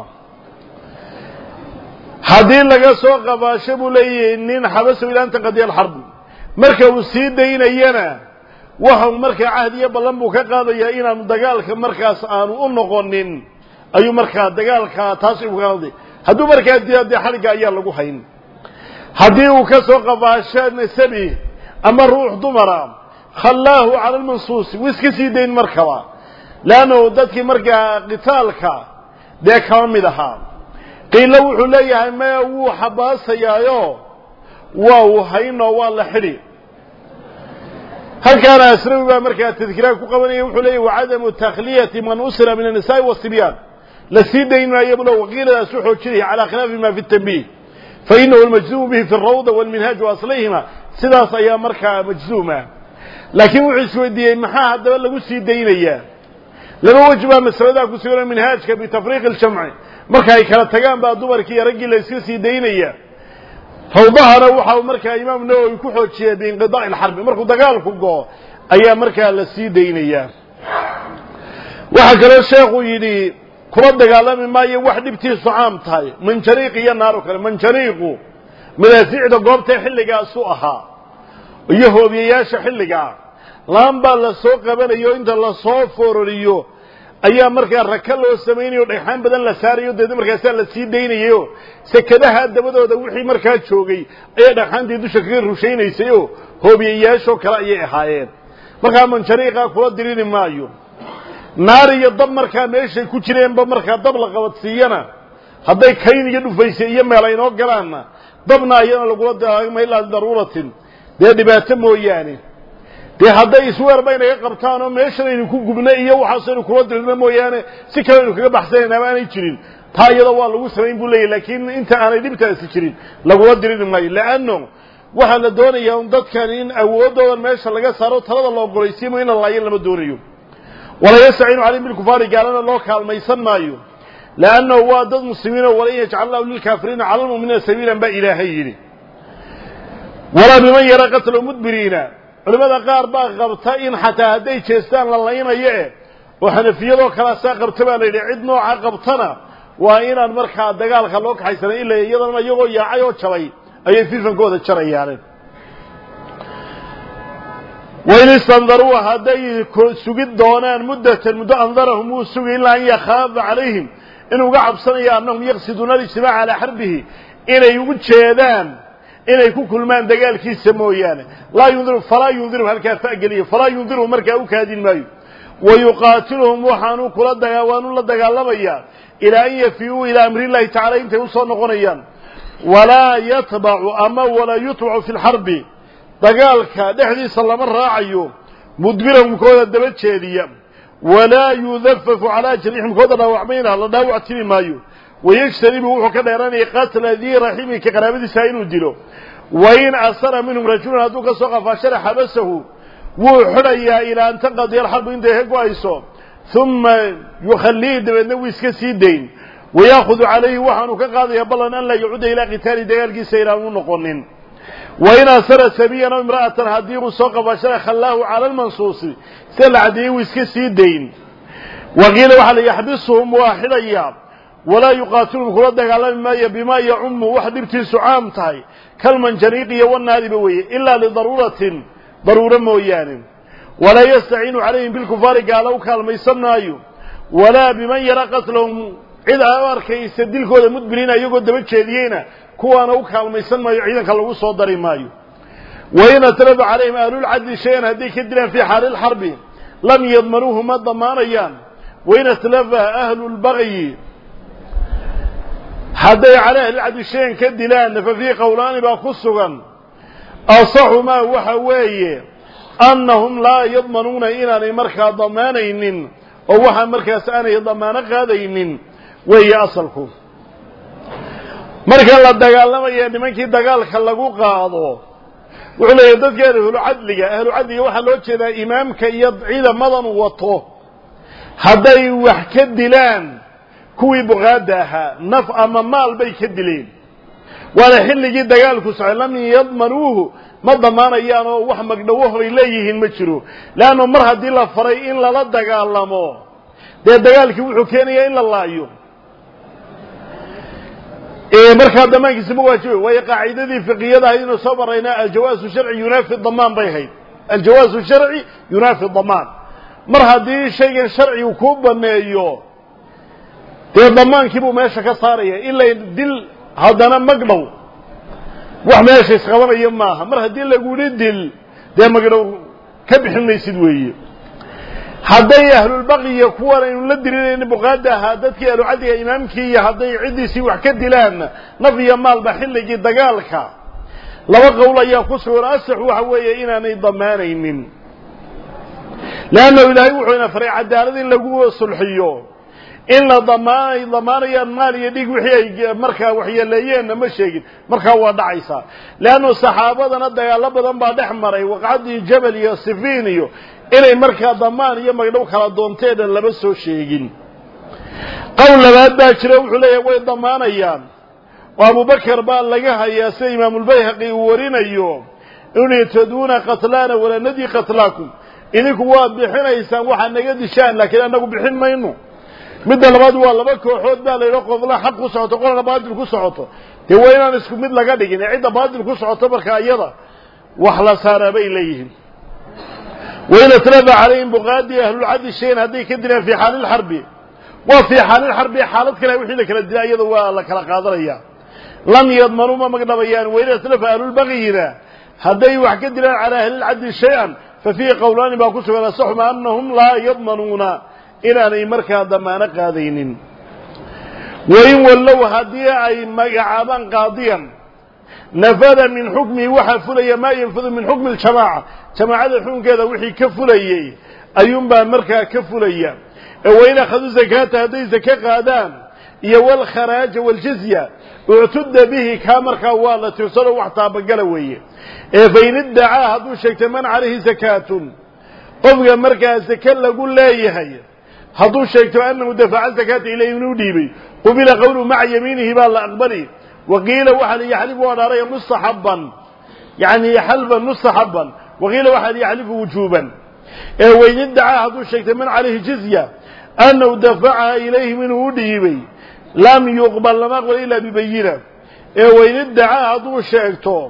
haddii laga soo qabaasho buu leeyahay nin xabasow ilaa anta qadiya alxarb marka uu sii daynayana waxau markaa cahd iyo ballan buu ka qaadayaa inaanu dagaalka markaas aanu u noqonin ayuu markaa dagaalka taas u qaaday hadduu markaa dee xaliga ayaa lagu hayn haddii uu ka soo qabaasho nasabi ama ruux dumara خلاه على المنصوص ويسكسي دين مركبة لأنه ذاتك مركا قتالك ده كاملها قيل له حليها ما هو حباس يايو وهو هينه والله حلي هل كان أسرع مركا تذكيرك قبل وحليه وعدم تخلية من أسر من النساء والصبيان لسيدين ما يبلغ وقيل أسوحه شريه على خلاف ما في التنبيه فإنه المجزوم به في الروضة والمنهاج وأصليهما سلاس أيام مركا مجزومة لكن وحسوا الدين محاها الدول لقوا سيدين إياه لما وجبها مسوداء كسيرا المنهاج بتفريق الشمع مركا يكلا تقام بعد دمر كي يرجل ليسير سيدين إياه فوضها روحه ومركا إمام النووي كحوت شيء بانقضاء الحرب مركو دقالكم قوة أيام مركا للسيدين إياه وحكى الشيخ يدي كرد دقال ما يوحد بتيس عامتها من شريق ينارك من شريقه من يسيعد قوبته حلقا سوءها ويهو بياش حلقا لامبا لسوق بنيو انت لسوق فوريو ايام marka rakal loo sameeyo dhexan badan la saariyo dad markaas la sii deynayo sekadaha dabadooda wixii markaa joogay ay dhaxantii dusha kaga rusheynaysayo hoobiyeyaasho kala ay ahaayeen marka man shariiqa kula dirin maayo naar iyo dab markaa meeshay ku jireen ba markaa dab la qabadsiiyana haday kayn iyo dhufaysay iyo meel ay noo galaana dabna ayana lagu daaqmay ilaa daruuratin de dhibaato mooyaane de haday isweer bayna ka qabtaan oo meeshan ku gubnay iyo waxa soo ku wadilna mooyaane si kale kaga baxsayna ma aanay jirin taayada waa lagu sameyn buu leeyahay laakiin inta aanay dhibtaasi jirin lagu wadirin maayo laano waxa la doonayaa in dadkan in awoodooda meesha laga saaro talada loo golaysiimo in Allah lama doonayo wala yasainu alayhim bil kufari gaalana loo kaalmaysan maayo laano waa dad muslimiin oo wala yajcalahu lil kaafiriina ala mu'minina sabiilan ba ilaahayni wala biman yara qatlu mudbirina culimada qaar baa qabta in xataa haday jeestaan la laynayo oo xanafiyado kala saa qabta baa leeyahay cid nooca qabtana waa inaan markaa dagaalka loo kaxaysanay ilaa iyadana iyagoo yaacay oo jabay ayay fiifankooda jarayaan وإن استنظروا هذي سجد دونان مدة مدة أنظرهم وسجد إلا أن يخاف عليهم إنه قعب صنيا أنهم يقصدون الاجتماع على حربه إلى يوجد شيدان إلى يكون كل ما دجال كيس سمويانه لا ينظر فلا ينظر هالكافة قليل فلا ينظر مركا كهذه الماء ويقاتلهم وحانوا كل الدجاوان ولا دجال لبيا إلى أن يفيوا إلى أمر الله تعالى إنت وصل نقنيان ولا يتبع أما ولا يتبع في الحرب دجالك دحدي صلى الله راعيه مدبرهم كود الدبت شديا ولا يذفف على جريحهم كود دواعمين على دواع تري مايو ويجتنب وحكى يراني قتل ذي رحمه كقرابة سائل ودلو وإن أثر منهم رجل هذوك سوق فشر حبسه وحريا إلى أن تنقضي الحرب عنده هكوايسو ثم يخليه دبنوي سكسيدين ويأخذ عليه وحن كقاضي يبلغ أن لا يعود إلى قتال دجال سيران نقنن وإن أثر سبيا امرأة هديه سوق فشر خلاه على المنصوص سل عديه وسكسيدين وقيل وحل يحبسهم واحد أيام ولا يقاتلهم خلدك على ما بما يعم واحد ابتسع عام تاي كالمنجريق والنار بوي إلا لضرورة ضرورة مويان ولا يستعين عليهم بالكفار قالوا كالميسنايو ولا بمن يرى قتلهم إذا أمرك يستدل كود مدبرين يقود بتشيدينا كوانا وكالميسن ما يعيدن كاللغو صدري مايو وإن تلف عليهم أهل العدل شيئا هديك الدلان في حال الحرب لم يضمنوه ما ضمانيان وإن تلف أهل البغي حدي عليه العدل شيئا كالدلان ففي قولان باقصوا أصح ما وحوي أنهم لا يضمنون إلى مركز ضمانين ووحى مركز أنا يضمان قادين وهي أصلكم marka la dagaalamayo nimankii dagaalka lagu qaado wuxuu leeyahay dadka ahlu cadliga ahlu cadliga waxa loo jeedaa imaamka iyo ciidamadan wato haday wax ka dilaan kuwii buqaada ahaa naf ama maal bay ka dileen wala xilligii dagaalku socday lam yadmanuhu ma damaanayaan oo wax magdhawo ay leeyihiin ma jiro laano mar hadii la faray in la dagaalamo de dagaalkii wuxuu keenayaa in la laayo إيه مركز دمان كسبوا واجبه وهي قاعدة فقهية إنه صبرنا الجواز الشرعي ينافي الضمان بيهي الجواز الشرعي ينافي الضمان مرها دي شيء شرعي وكوبا مايو دي الضمان كيبو ماشا كصارية إلا يدل هذا مقلو وح ماشا يسخبر يماها مرها دي اللي يقول يدل دي مقلو كبحن ليسد ويه هذي أهل البغي كوار إنه لدرين بقادة هادتك أهل عدي إمامك هذي عدي سوى كدلان نفي مال بحل جد قالك لو قول يا قصور أسح وحوي إنا نضمانين لأنه إلهي وحينا فريع الدارين لقوه الصلحيو إلا ضمان ضمان يا المال يديك وحي مركا وحي الليين مشيك مركا وضعيسا لأنه الصحابة ندى لبضا بعد أحمر وقعد جبل يصفينيو إلى مركا ضمان يما لو كلا دونتين لبسوا شيئين قول لبعد باكر وحليه وين ضمان أيام وأبو بكر بان لقاها يا سي إمام البيهقي ورين أيوم إن تدون قتلانا ولا ندي قتلاكم إنكم واضحين إيسان وحن نقد الشان لكن أنكم بحين ما إنه مدى لبعض والله بكوا حود بان ليلقوا الله حق قصعته قولنا لبعض القصعته توينا نسكم مدى لقادك إن عدة بعض القصعته بركا أيضا وحلصانا بإليهم وإلى تلبى عليهم بغادي أهل العدي الشيء هذه كدنا في حال الحرب وفي حال الحرب حالتك لا يوحي لك الدنيا أيضا والله كلا قادرية لم يضمنوا ما مقدميان وإلى تلبى أهل البغينا هذي وحكدنا على أهل العدي شيئا ففي قولان باقوسوا ولا صحما أنهم لا يضمنون إلى أن يمركها ضمان قاضين وإن ولوا هدي أي مقعبا قاضيا نفذ من حكمه وحفلي ما ينفذ من حكم الجماعة جماعة الحكم كذا وحي كفلي أيوم بأمركها كفلي وإن أخذوا زكاة هذه زكاة قادان يوال خراج والجزية اعتد به كامركا والله توصلوا وحطها بقلوية فإن ادعى هذو شيء من عليه زكاة قفق مركا زكاة لقول لا يهي هذو شيء أنه دفع الزكاة إليه نديبي قبل قوله مع يمينه بالله أقبله وقيل واحد يحلف ونرى مستحبا يعني يحلف مستحبا وقيل واحد يحلف وجوبا وإن ادعى هذو شيء من عليه جزية أنه دفعها إليه منه نديبي لم يقبل لما قل إلا ببينة وإن ادعى هذو شيء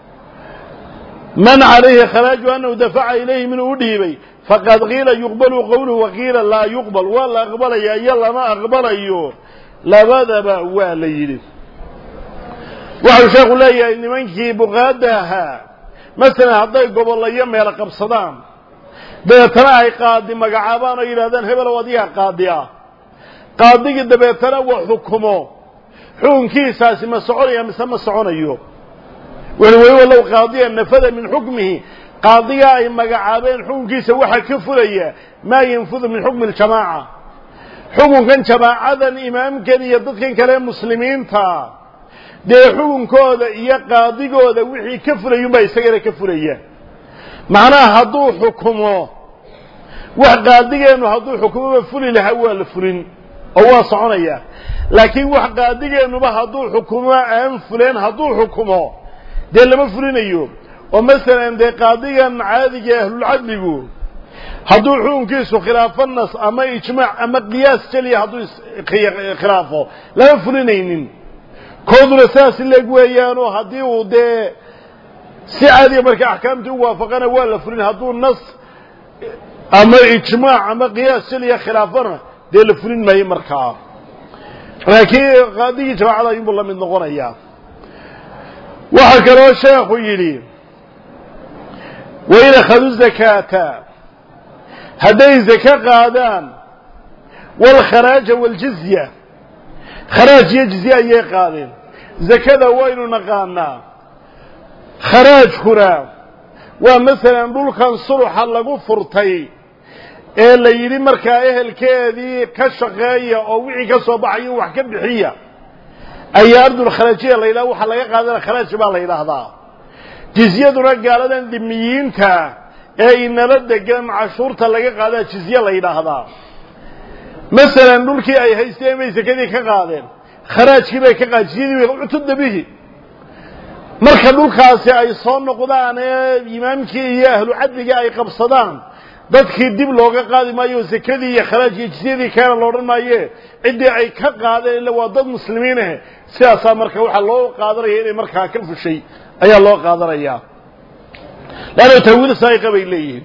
من عليه خراج أنه دفع إليه منه نديبي فقد قيل يقبل قوله وقيل لا يقبل ولا أقبل يا يلا ما أقبل أيوه لبذب والليل وحو شيخ الله إن منكي بغادها مثلا هذا قبل الله يما يلقب صدام بيتراعي قاضي مقعبان إلى هذا هبل وديها قاضية قاضي قد بيتراء وحكمه حكم كيساسي مسعوني مسمى مسعون أيوه ولو لو قاضيا نفذ من حكمه قاضية مقعبين حكم كيسا وحا كفرية ما ينفذ من حكم الجماعة حكم كان جماعة إمام كان يضد كان كلام مسلمين تا ده حكم كودا إيا قاضي كودا وحي كفرية ما يسجل كفرية معناه هدو حكمه وحقاضي إنه هدو حكمه فلي لهوا الفلين هو صعنية لكن وحقاضي إنه هدو حكمه أم فلين هدو حكمه ده اللي ما فلين أيوب ومثلا ده قاضيا عادي أهل العدل يقول هدو حكم كيسو خلاف النص أما إجماع أما قياس جلي هدو خلافه لا فلينين كود الأساس اللي قويانو هديو ده سعادي مركا أحكامته وافقنا ولا فلين هدو النص أما إجماع أما قياس جلي خلافنا ده اللي فلين ما يمركا لكن قاضي جماعة الله ينبو الله من نغونا إياه وحكرا الشيخ يلي وإن أخذوا الزكاة هذي زكاة قادان والخراج والجزية خراج يجزية يقادين زكاة وين نقانا خراج خرا ومثلا دول كان صلح لغو فرطي إلا يلي مركا إهل كذي كشغاية أو وعي كصباحي وحكا بحية أي أرض الخراجية ليلا وحلقا قادنا الخراج بالله هذا جزيادنا قالنا دميين تا اي نرد قام عشورتا لغا قادا جزيه لا يراهدا مثلا دولكي اي هيستين بي سكدي ka qaadeen kharaajkii bay ka qaajiyeen way cutub bihi marka dhulkaasi ay soo noqdaan ee imaamkii iyo ahlu cadliga ay qabsadaan dadkii dib looga qaadi maayo zakadii iyo kharaajkii jiziyadii kana loo oran maayo cidii ay ka qaadeen ila waa dad muslimiin ah sidaas marka waxa loo qaadanaya inay marka ka fushay ayaa loo qaadanaya laana tawil saayqa bay leeyihiin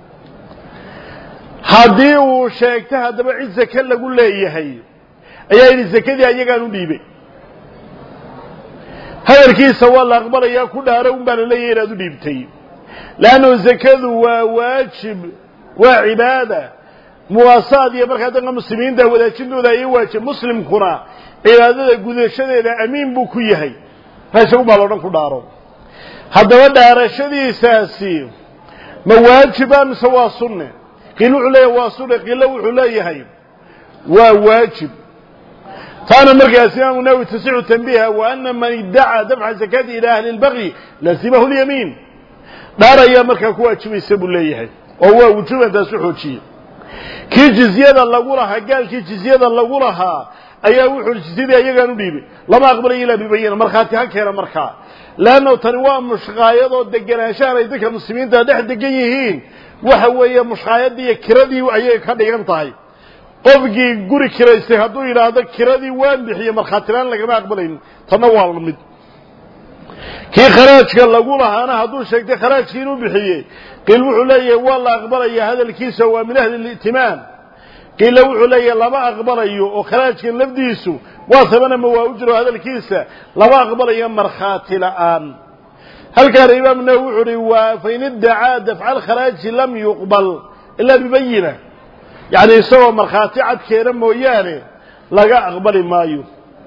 hadii uu sheegtay hadaba cid zaka lagu leeyahay ayaa in zakadii ayaga u dhiibay hadalkiisa waa la aqbalaya ku dhaaro un baan leeyahay inaad u dhiibtay لأنه زكاة وواجب وعبادة مواساة يبقى هذا المسلمين ده ولا شنو ذا يواجب مسلم كنا عبادة جود شديد أمين بكويه هذا هو بالورن كدارو هذا ودار شديد ساسي مواجبا مسوا سنة قيلوا عليه واصلة قيلوا عليه هاي وواجب كان مركز إمام النووي تسع تنبيه وأن من ادعى دفع الزكاة إلى أهل البغي لزمه اليمين دار يا مركز كواجب يسبوا ليه وهو وجوبا تسحو شيء كي جزية الله قولها قال كي جزية الله قولها أيه وحول جزية أيه نديبي لما أقبل إلا ببينه مرخاتي هكذا مرخات لأنه تنوى مش غايض ودقنا شهر يدك المسلمين ده دح دقيهين وحوية مش غايض دي كردي وأيه كده ينطعي قفقي قوري كرا يستهدو إلى هذا كردي وان بحي مرخاتلان لك ما أقبلين تنوى المد كي خراج قال لقولها أنا هدو شكت خراج كينو بحي قيل وحولي والله أقبلي هذا الكيس هو من أهل الائتمان قيل وحولي لما أقبلي وخراج كان لبديسو واثبنا مواجر هذا الكيس لما أقبلي مرخاتي الآن هل كان الإمام النووي فإن ادعى دفع الخراج لم يقبل إلا ببينه يعني يسوى مرخاتي عد كيرم وياني لقى أقبل مايو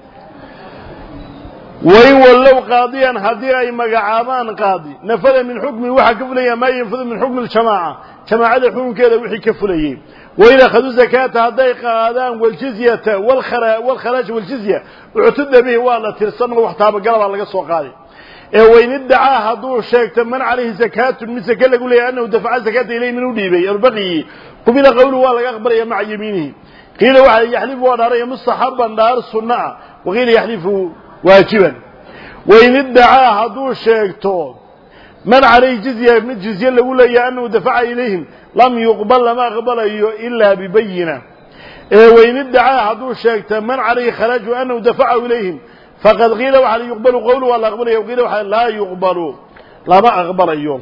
وإن ولو قاضيا هدي أي مقعامان قاضي نفذ من حكم وحا كفليه ما ينفذ من حكم الجماعة جماعة الحكم كذا وحي كفليه وإذا أخذوا زكاة هدي قادان والجزية والخراج والجزية اعتد به والله ترسم وحتى بقلب على قصة قاضي وإن ادعى هدو شيك من عليه زكاة من زكاة يقول لي أنه دفع زكاة إليه من وديبي البغي قبل قوله والله أخبر مع يمينه قيل يحلف ونرى مستحبا نار الصناع وقيل يحلف واجبا وإن ادعى هدو شيكتو من عليه جزية من الجزية اللي يقول لي أنه دفع إليهم لم يقبل ما قبل إلا ببينة وإن ادعى هدو شيكتو من عليه خراج أنه دفع إليهم فقد قيل وحل يقبل قوله ولا أقبله وقيل وحل لا يقبل لما أقبل اليوم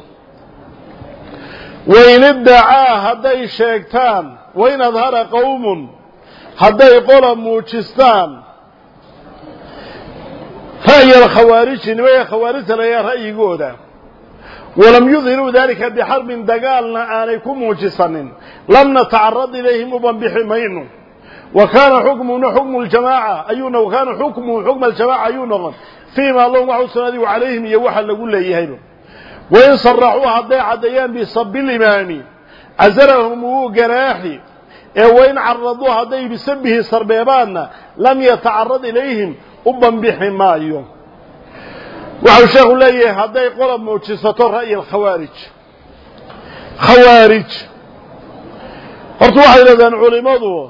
وإن ادعى هدي شيكتان وإن أظهر قوم هدي قول موجستان فهي الخوارج نوية خوارج لا رأي قودا ولم يظهروا ذلك بحرب دقالنا آن يكون موجسن لم نتعرض إليهم بحمين وكان حكمنا حكم الجماعة أيونا وكان حكمه حكم الجماعة أيونا فيما الله وحسن وعليهم يوحى لقول لي يهيبهم وإن صرحوها ضيع ديان بصب الإمام عزرهم جراحي وإن عرضوها ضي بسبه صربيبان لم يتعرض إليهم أبا بحماية وحشاه لي هذا يقول موجسة رأي الخوارج خوارج ارتوح إلى ذن علماء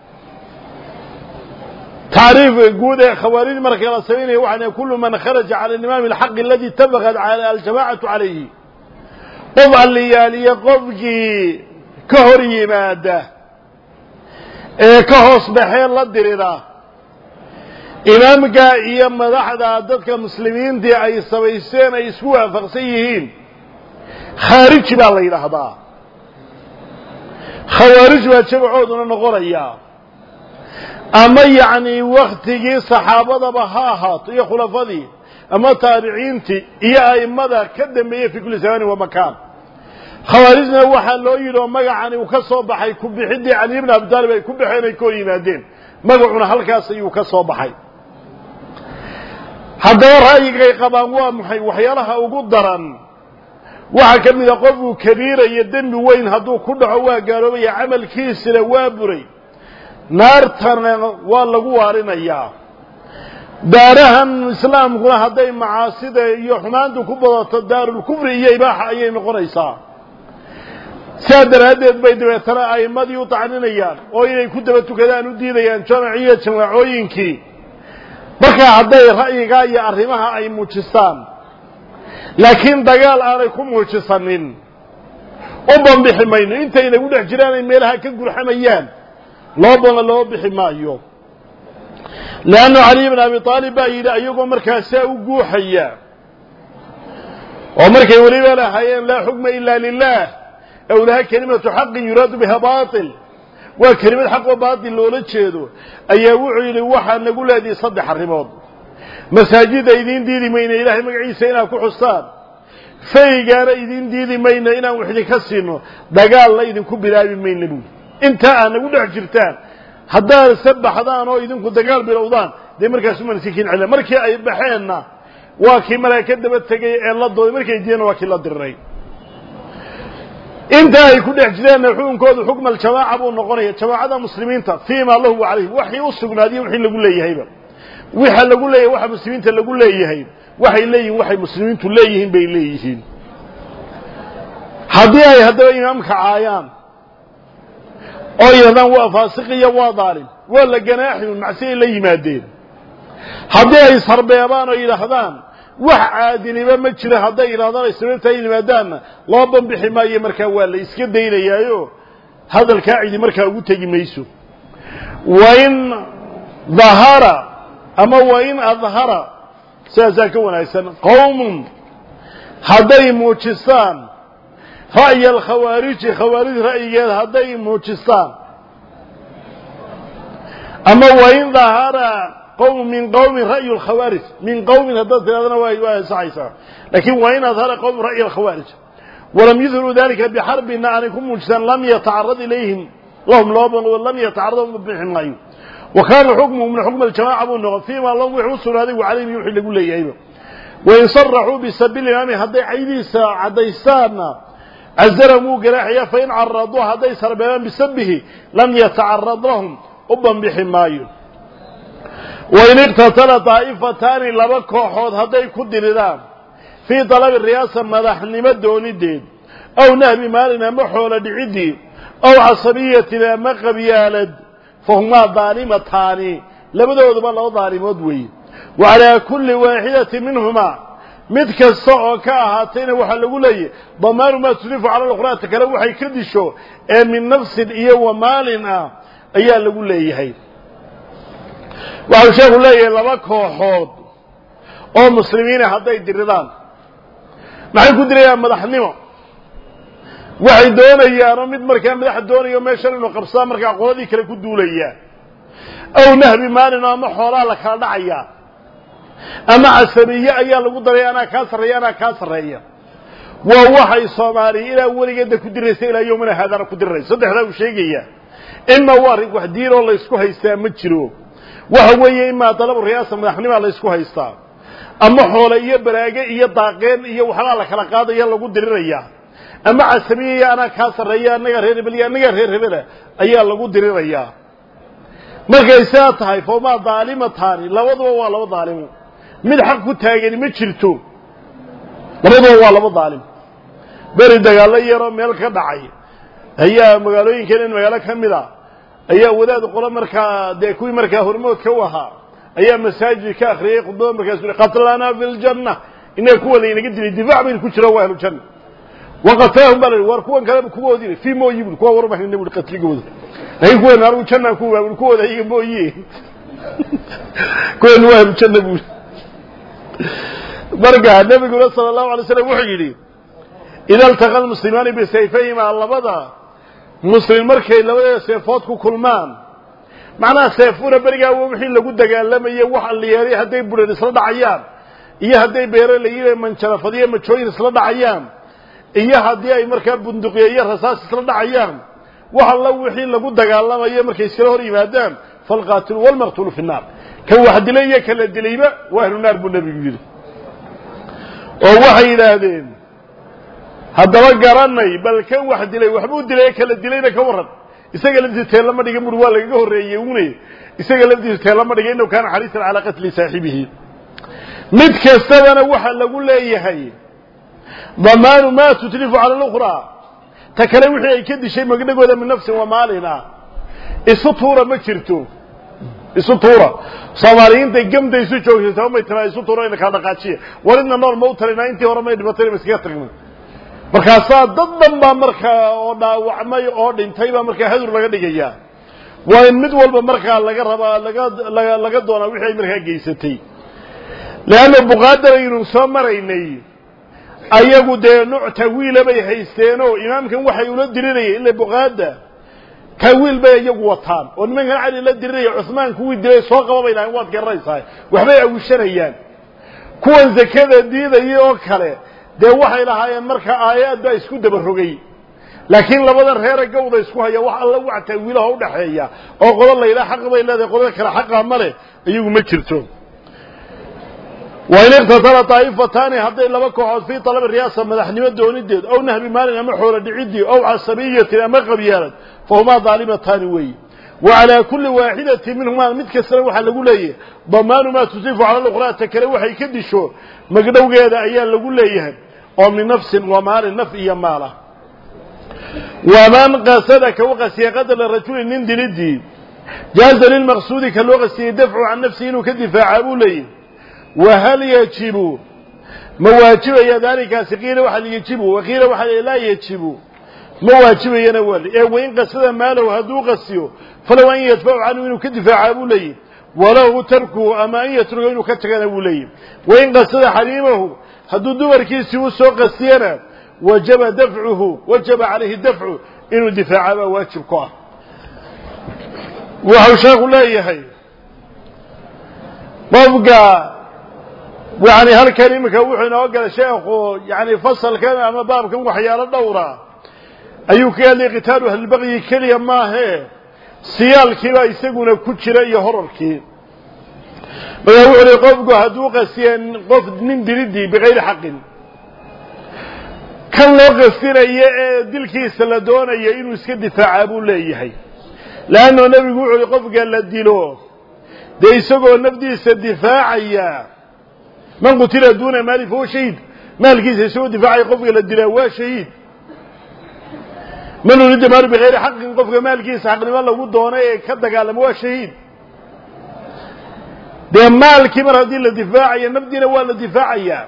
تعريف قود خوارج مركز سبينه وعن كل من خرج على الإمام الحق الذي اتفقت على الجماعة عليه قضى الليالي قفقي كهري مادة كهوص بحير لدرده إمامك إيام مدحدا عددك مسلمين دي أي سويسين أي سوء فقسيهين خارج بالله إلى هذا خوارج واتشبعودنا نغريا أما يعني وقتي صحابة بهاها يا خلفاء أما تابعينتي يا أئمة كدم بيه في كل زمان ومكان خوارجنا وحال لو يلو مقعني وكسو بحي كب حدي علي بن أبي طالب كب حين يكون ينادين مقعنا هالكاس يكسو بحي هذا رأيي قبان وامحي وحيالها وقدرا وحكم إذا قفوا كبيرا يدن وين هدو كل عوا قالوا يا عمل كيس لوابري نار ترنا والله قوارنا إياه دارها الإسلام قلنا هذا معاصدة يحمان دو كبضة الدار الكفر إياه إباحة إياه مقريسا سادر هدد بيدو يترى أي ماذا يطعنين إياه وإنه كتبتو كذا نديد إياه جمعية جمعوينكي marka haday ra'yiga iyo arrimaha ay muujistaan laakiin dagaal aanay ku muujisanin oo bambixi mayno intayna u dhex jiraan meelaha ka gurxamayaan loo bana loo bixi maayo laana Ali ibn Abi Talib ayida ayagoo markaas u guuxaya oo markay waliba lahaayeen la hukma illa lillah aw la kalimatu haqq yurad biha batil وكلمة حق وباطل لولا جيدو أي وعي وحا نقول هذه صدح الرماد مساجد أيدين ديري مين إلهي مقعيسينا كحصان faygaana idin diidi mayna inaan wax idinka siino dagaal la idinku bilaabi mayna buu inta aan ugu dhex jirtaan haddaad sabaxdaan oo idinku dagaal bilowdaan dee markaas uma nasikin cila markii ay baxeenna waa kii malaa'ika daba tagay ee la dooday markay diideen waa kii la diray inta ay ku dhex jireen xukunkoodu xukmal jamaaca buu noqonaya jamaacada muslimiinta fiima lahu wa alayhi waxay u sugnaadeen wixii lagu leeyahayba waxa lagu leeyahay waxa muslimiinta lagu leeyahay waxay leeyihiin waxay muslimiintu leeyihiin bay leeyihiin haddii ay haddaba imaamka caayaan oo yidhahdaan waa faasiq iyo waa daalim waa la ganaaxin macsiyo la yimaadeen haddii ay sarbeebaan oo yidhaahdaan wax caadiliba ma jira hadday yidhahdaan ay sababta ay yimaadaanna loo banbixi maayo markaa waa la iska daynayaayo hadalkaa cidi markaa ugu tegi mayso wain dahara ama wain adhara sidaasaa ka wanaagsan qowmun hadday muujistaan ra'yi alkhawaariji khawaarij ra'yigeeda hadday muujistaan ama wain dahara qowm min qowmin ra'yu alkhawaarij min qowmin haddaad tirahdana waa ansaxaysaa laakiin wain adhara qowm ra'yi alkhawaarij walam yudhiruu dalika bixarbina aanay ku muujistaan lam yatacarad ilayhim lahum loo lam yatacarad bixi maayo وكان حكمه من حكم الجماعة والنغض فيما الله وحسن هذه وعليهم يوحي لقول لي أيضا وإن صرحوا بسبيل الإمام هذي عيديسا عديسانا عزرموا قراحيا فإن عرضوا هذي سربيان بسبه لم يتعرض لهم أبا بحمايو وإن اقتتل طائفتان لبكوا حوض هذي كد لذان في طلب الرئاسة مدحن مدون الدين أو نهب مالنا محولة عدي أو عصبيتنا مقبيالد فهما ظالمتان لبدود بالله ظالمود وي وعلى كل واحدة منهما مدك الصعو كاهاتين وحا لغو لي ضمان ما تلف على الأخرى تكلم وحي كدشو من نفس إيه ومالنا أيها لغو لي هاي وعلى شيخ لي لبكو حوض أو مسلمين حتى يدردان معي كدريا مدحنمو waxay doonayaan mid markaa madax doonayo meeshan inuu qabsaa markaa qoladii kale ku duulaya aw nahbi maalin ama xoolaa la kala dhacaya ama asabiye ayaa lagu daray ana ka sareeya ana ka sareeya waa waxay Soomaali ila waligeeda ku direysay ila yoomana hadana ku diray saddexda uu sheegaya inma warig wax diir oo la isku haystaa ma jiro waxa weeye ima dalab riyaasad madaxnimo la isku haystaa ama xoolo iyo baraaga iyo daaqeen iyo waxa la kala qaadaya lagu diriraya ama asabiye ana ka sareeya anaga reer baliya anaga reer hebela ayaa lagu diriraya markay saa tahay fooma daalimataani labaduba waa laba daalimo mid xaq ku taagan ma jirto labaduba waa laba daalim bari dagaal yaro meel ka dhacay ayaa magaalooyinkan in magaalo kamida ayaa wadaad qolo markaa de kuwi markaa hormood ka waha ayaa masaajid ka akhriyay qudoo markaas qatlana fil janna inay kuwa inaga dilay difaac bay ku jira waa ahlu janna وقتلهم بل وركون كلام كودي في مو يبل كو وربح النبي قتل جوده هي كو نارو جنة كو كو هي مو يي كو نوهم جنة بول برجع النبي صلى الله عليه وسلم وحيدي إذا التقى المسلمان بسيفيهما الله بدا مسلم مركي لو سيفات كو كلمان معناه سيفونا برجع وحي لو دغالمay wax la yeeray haday bulad isla dhacayaan iyo haday beeralay man sharafadiye ma jooyin isla dhacayaan iyo hadii ay markaa bunduqiyeeyo rasaas isla dhacayaan waxa la wixii lagu dagaalamayo markay iskala hor yimaadaan fal qatil wal maqtul fi nar ka wax dilay kala dilayba waa ahlu naar buu nabigu yiri oo waxay yiraahdeen hadaba garanay bal kan wax dilay waxbuu dilay kala dilayna ka waran isaga laftiisa lama dhigin mur waa laga horeeyay uune isaga laftiisa lama dhigin inuu kan xariisan ala qatl saaxibihi mid kastabana waxa lagu leeyahay ضمان ما تتلف على الأخرى تكلم وحي أي كد شيء مقدقه من نفس ومالنا السطورة ما تشرتو السطورة صوماليين تقم دي سوچو يساهم يتنا السطورة إنك هذا قاتشية ولنا نور موتر إنا انتي ورمي دبطيري مسكياتك من مركاسات ضدن با مركا ودا وعمي أورد انتايبا مركا هدر لغا ديجيا وإن مدول بمركا لغا ربا لغا دونا وحي مركا جيستي لأنه بغادر ينصو مريني ayagu de nooc tawiil bay haysteen oo imaamkan waxay ula dirinayeen ilaa buqaada tawiil bay ayagu wataan oo nimanka cali la dirinay Uthman kuwii dilay soo qababayaan waad garaysaa waxbay awshanayaan kuwan zakada diiday oo kale dee waxay lahaayeen marka aayaad baa isku daba rogay laakiin labadan reer gowda isku haya wax alla wax taawiilaha u dhaxeeya oo qodob la ilaa xaq bay leedahay qodob kale xaq ma leh iyagu ma jirto وإن اقتتل طائفتان هذي لبا كوخود في طلب الرئاسة مدحنimo doonideed أو نهب مال أما xoolo dhicidii أو عصبية أما qabyaalad فهما ظالمتان وي وعلى كل واحدة منهما mid kasta waxa lagu leeyahay ضمان ما تصيف على الأخرى تكره waxay ka disho magdhowgeeda ayaa lagu leeyahay oo min nafsin wa maal naf'i maala ومن قصدك وقسي قتل الرجل من دلدي جاز للمقصود كالوقسي دفع عن نفسه إنه كدفاع أبو ليه وهل يجب مواجب ذلك سقيل وحل يجب وقيل وحل لا يجب مواجب ينول وإن قصد ماله هدو قصيه فلو أن يدفع عنه إنه كدفاع أبو ليه ولو تركه أما أن يتركه إنه كتغن أبو ليه وإن قصد حريمه هدو دور كيسي وسوق قصينا وجب دفعه وجب عليه الدفع إنه دفاع أبو واجب كواه وحوشاق الله يحي وابقى يعني هالكلمة كوحنا وقال شيخ يعني فصل كان أما باب كم وحيال الدورة أيوك قال لي قتاله البغي كليا ما هي سيال كلا يسقون كتشرا يهرركي بيقول لي قفقوا هدوق سيان قفد من دلدي بغير حق كان لو قصينا دلكي سلدونا يينو اسكد دفاع أبو ليهي لأنه النبي يقول لي قفقا لديلوه ده يسقوا النبدي سدفاعيا من قتل دون مال فهو شهيد مال كيس يسوي دفاع قفق للدلاء شهيد من يريد مال بغير حق قفق مال كيس حق لما الله قد هنا كدك على هو شهيد ده مال كبر هذه الدفاعية نبدي نوال الدفاعية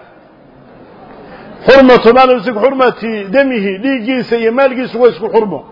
حرمة مال يسك حرمة دمه لي كيس مال كيس هو يسك حرمة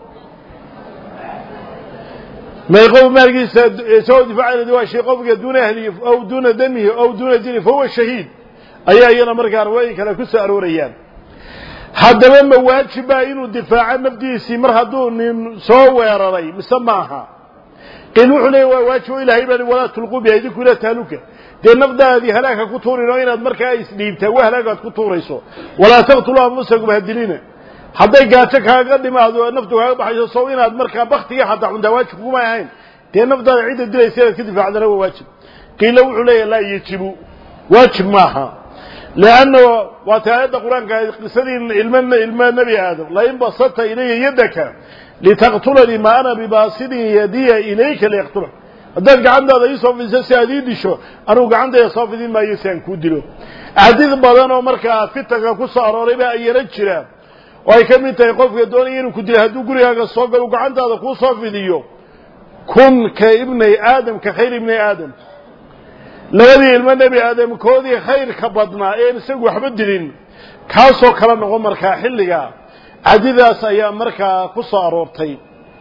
ما يقول مال كيس يسوي دفاع للدواء شيء قفق دون أهله أو دون دمه أو دون دينه فهو الشهيد أي أينا مركا رواية كلا كسا أروريان حتى من واجب إنه الدفاع مبديسي مرهدون سوى رأي مسماها قلوا عليه واجب إلهي بل ولا تلقوا بأيديك ولا تهلوك دي النفذ هذه هلاك كتوري نوين المركا يسليبته وهلاك كتوري سو ولا تقتلوا أنفسكم بهالدلين حتى قاتك هقدم هذا النفذ بحيث صوين هذا مركا بختي حتى عند واجب وما يعين دي النفذ عيد الدليل سيرة كدفاع عندنا هو واجب قلوا عليه لا يجب واجب معها لأنه وتعالى القرآن قصدي علم النبي آدم لا ينبسطت إلي يدك لتقتلني ما أنا بباسط يدي إليك ليقتلك الدرج عنده هذا يصف في سياسي عديد شو أنا عنده يصف دين ما يسان كودلو عديد بدن ومركا فتك كسر ربا يرجع ويكمل تيقف يدوني إنه كودله هدو قري هذا الصوغ وعنده هذا كوصف فيديو كن كابن آدم كخير ابن آدم لغدي النبي آدم كودي خير كبدنا إيه نسوي وحبد دين كاسو كلا نقول مركا حلقة عديداس أيام مركا كسر رورتي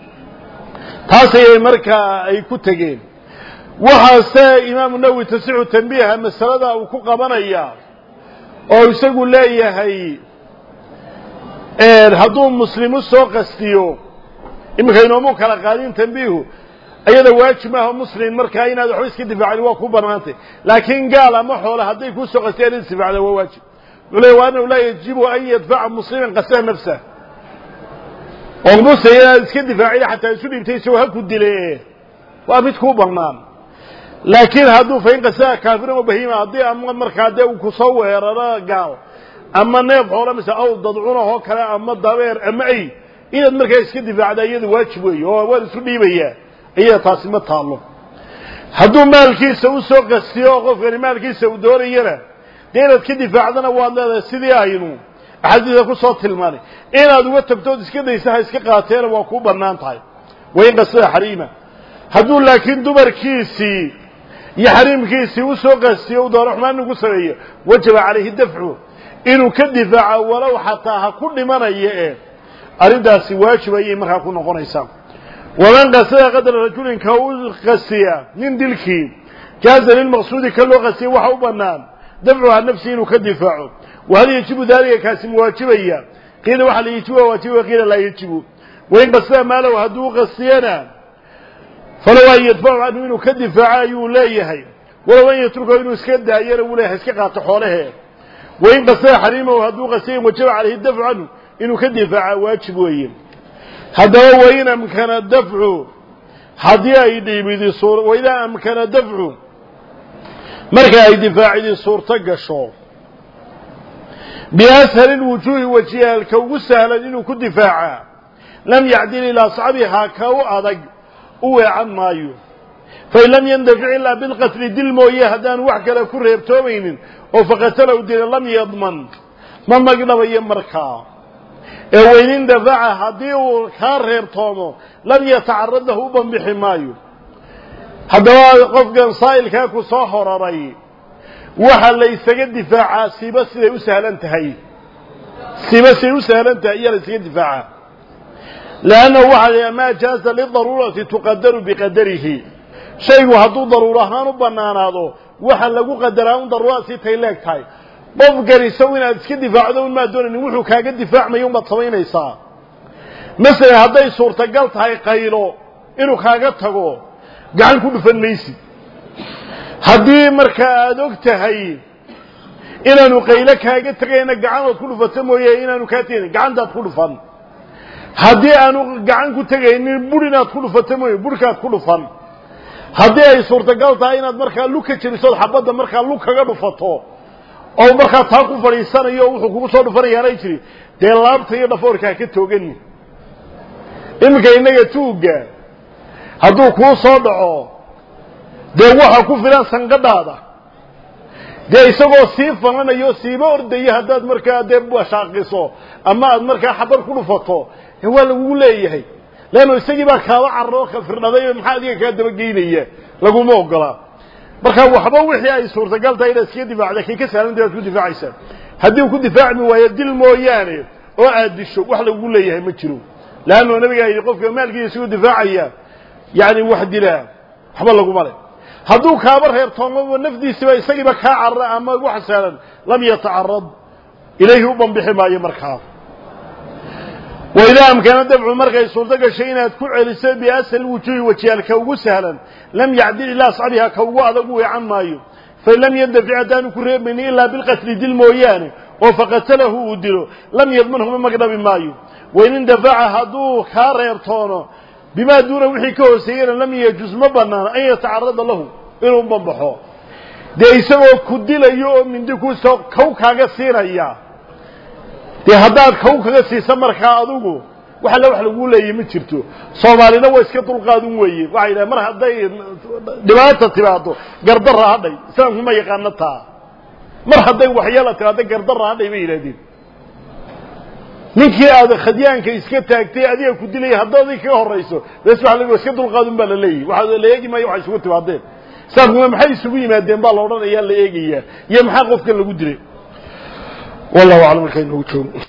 تاسي مركا أي كتجين وحاسة إمام النووي تسع تنبيه مسألة وكوكا بنايا أو يسقول لا يهي هدوم مسلم السوق استيو إما كانوا مو كلا قاعدين تنبيهه أيضا واجب ما هو مسلم مركا إن هذا حويس كدفاع على واقو برنانته لكن قال ما حول هذا يكون سوق استيو ينسفع على واجب ولا وأنه لا يجب أن يدفع مسلما قسام نفسه ومسلم يدفع عليه حتى يسول يمتيسوا هكو الدليه وأمتكو برنام لكن هذا فإن قسام كافر وبهيمة هذا أما مركا هذا وكصور قال أما نيف حوله مثل أو ضدعونه هو كلا أما الضوير أما أي إذا المركا يدفع على يد واجبه هو ورسولي بيه هي تاسمة طالب هدو مالكيسة وسوق السياق يعني مالكيسة ودوري يرى دينات كدفاع عدنا والله سيدي آينو أحد إذا كو صوت المالي إن هذا هو التبتود إسكده يساها إسكا قاتل وكو برنان طيب وين قصة حريمة هدو لكن دمر كيسي يحريم كيسي وسوق السياق ودور رحمن نقصرية وجب عليه الدفع إنه كدفاع ولو حتى كل من أيه أريد واجب أيه مرها كنا قنيسان ومن قسى قدر رجل كول قسيا من دلكي جاز للمقصود كله قسيا وحو بنان دفعه عن نفسه إنه كدفاعه وهل يجب ذلك كاسم واجبيا قيل وحل يجب واجب وقيل لا يجب وإن قسى ماله هدو قسينا فلو أن يدفعه عنه إنه كدفاعه يوليه ولو أن يتركه إنه اسكده أيضا ولا يسكقه حوله وإن قصي حريمه وهدو قصي وجب عليه الدفع عنه إنه كدفع واجب وين هذا وإن أمكن الدفع حديا يدي بذي صور وإذا أمكن الدفع مركا يدفع ذي صور تقشو بأسهل الوجوه وجهها الكو سهلا إنه كدفاعا لم يعدل إلى أصحابها كو أضق أوي عن مايو فإن لم يندفع إلا بالقتل دل مويه هدان وحكا لكره بتومين وفقتلوا دل لم يضمن ما مقلب يمركا وإن اندفع هديو كاره بتومه لم يتعرض له بحمايو هذا قفقا صائل كاكو صاحر رأي وحل يستجد دفاعا سيبس يسهل انتهي سيبس يسهل انتهي يسهل دفاعا لأنه وحل ما جاز للضرورة تقدر بقدره شيء هدو ضرورة هانو بنان هذا وحل لقو قدران ضرورة سيتيلاك تاي بفقر يسوينا اسك دفاع دون ما دون نوحو كاقد دفاع ما يوم بطوين يسا مثلا هذا صورة قلت هاي قيلو إنو كاقد تقو قعن كل فنيسي haddii marka aad og tahay inaanu qaylo kaaga tagayna gacan ku dhufato mooyee inaanu ka tiin gacantaad ku dhufan haddii aanu gacan ku tagaynin burinaad ku dhufato mooyee burkaad ku dhufan haddii ay suurtagal tahay inaad markaa lug ka jiriso xabadda markaa lug kaga dhufato oo markaa taa ku fadhiisanayo wuxuu kugu soo dhufanayaa jiri dee laabta iyo dhafoorka ka toogan imika inaga tuuga hadduu kuu soo dhaco dee waxa ku filan sanqadhaada dee isagoo sii fananayo siiba ordaya haddaad markaa dee shaaqiso ama aad markaa xabar ku dhufato waa lagugu leeyahay leanno isagii baa kaaba carro ka firdhaday maxaa adiga kaa dabageynaya laguma ogola marka waxba wixii ay suurtagal tahay inaad iska difaacda kay ka saalantahay aad ku difaacaysaa haddii ku difaacmi waayo dil mooyaane oo aad disho wax lagugu leeyahay ma jiro leanno nabiga yidhi qofka maalkiisa isu difaacaya yani wax dilaa waxba laguma leh hadduu kaaba reebtoomo nafdiisiba isagiiba kaa carra ama wax saalan lam yatacarad ilayhi u banbixi maayo markaa وإذا أمكن دفع مركز سلطة شيئا تكون على بأسهل الوجوه وجهها كوغو سهلا لم يعدل إلى أصحابها كوغو أضقوا عن مايو فإن لم يندفع دان كريب من إلا بالقتل دل مويانه وفقتله ودله لم يضمنه من مقدم مايو وإن اندفع هدو كار يرطونه بما دون وحي كوسيرا لم يجوز مبنى أن يتعرض له إنه مبنبحه ده يسوى كدل يوم من ديكو كوكا سيرا dee haddaad kow kaga siisa markaa adugu waxa la wax lagu leeyahay ma jirto Soomaalina way iska dulqaadin weeye waxa ilaa mar haday dhibaato timaado gardarra hadhay islaamku ma yaqaan taa mar haday waxyeelo timaado gardarra hadhay bay yiraahdeen ninkii aad khadiyaanka iska taagtay adiga ku dilay haddaad ka horeyso bas waxa lagu iska dulqaadin baa la leeyahay waxa la eegi maayo waxa isugu timaadeen islaamku maxay isugu yimaadeen baa la oranayaa la eegaya iyo maxaa qofka lagu dilay والله أعلم كيف نوجه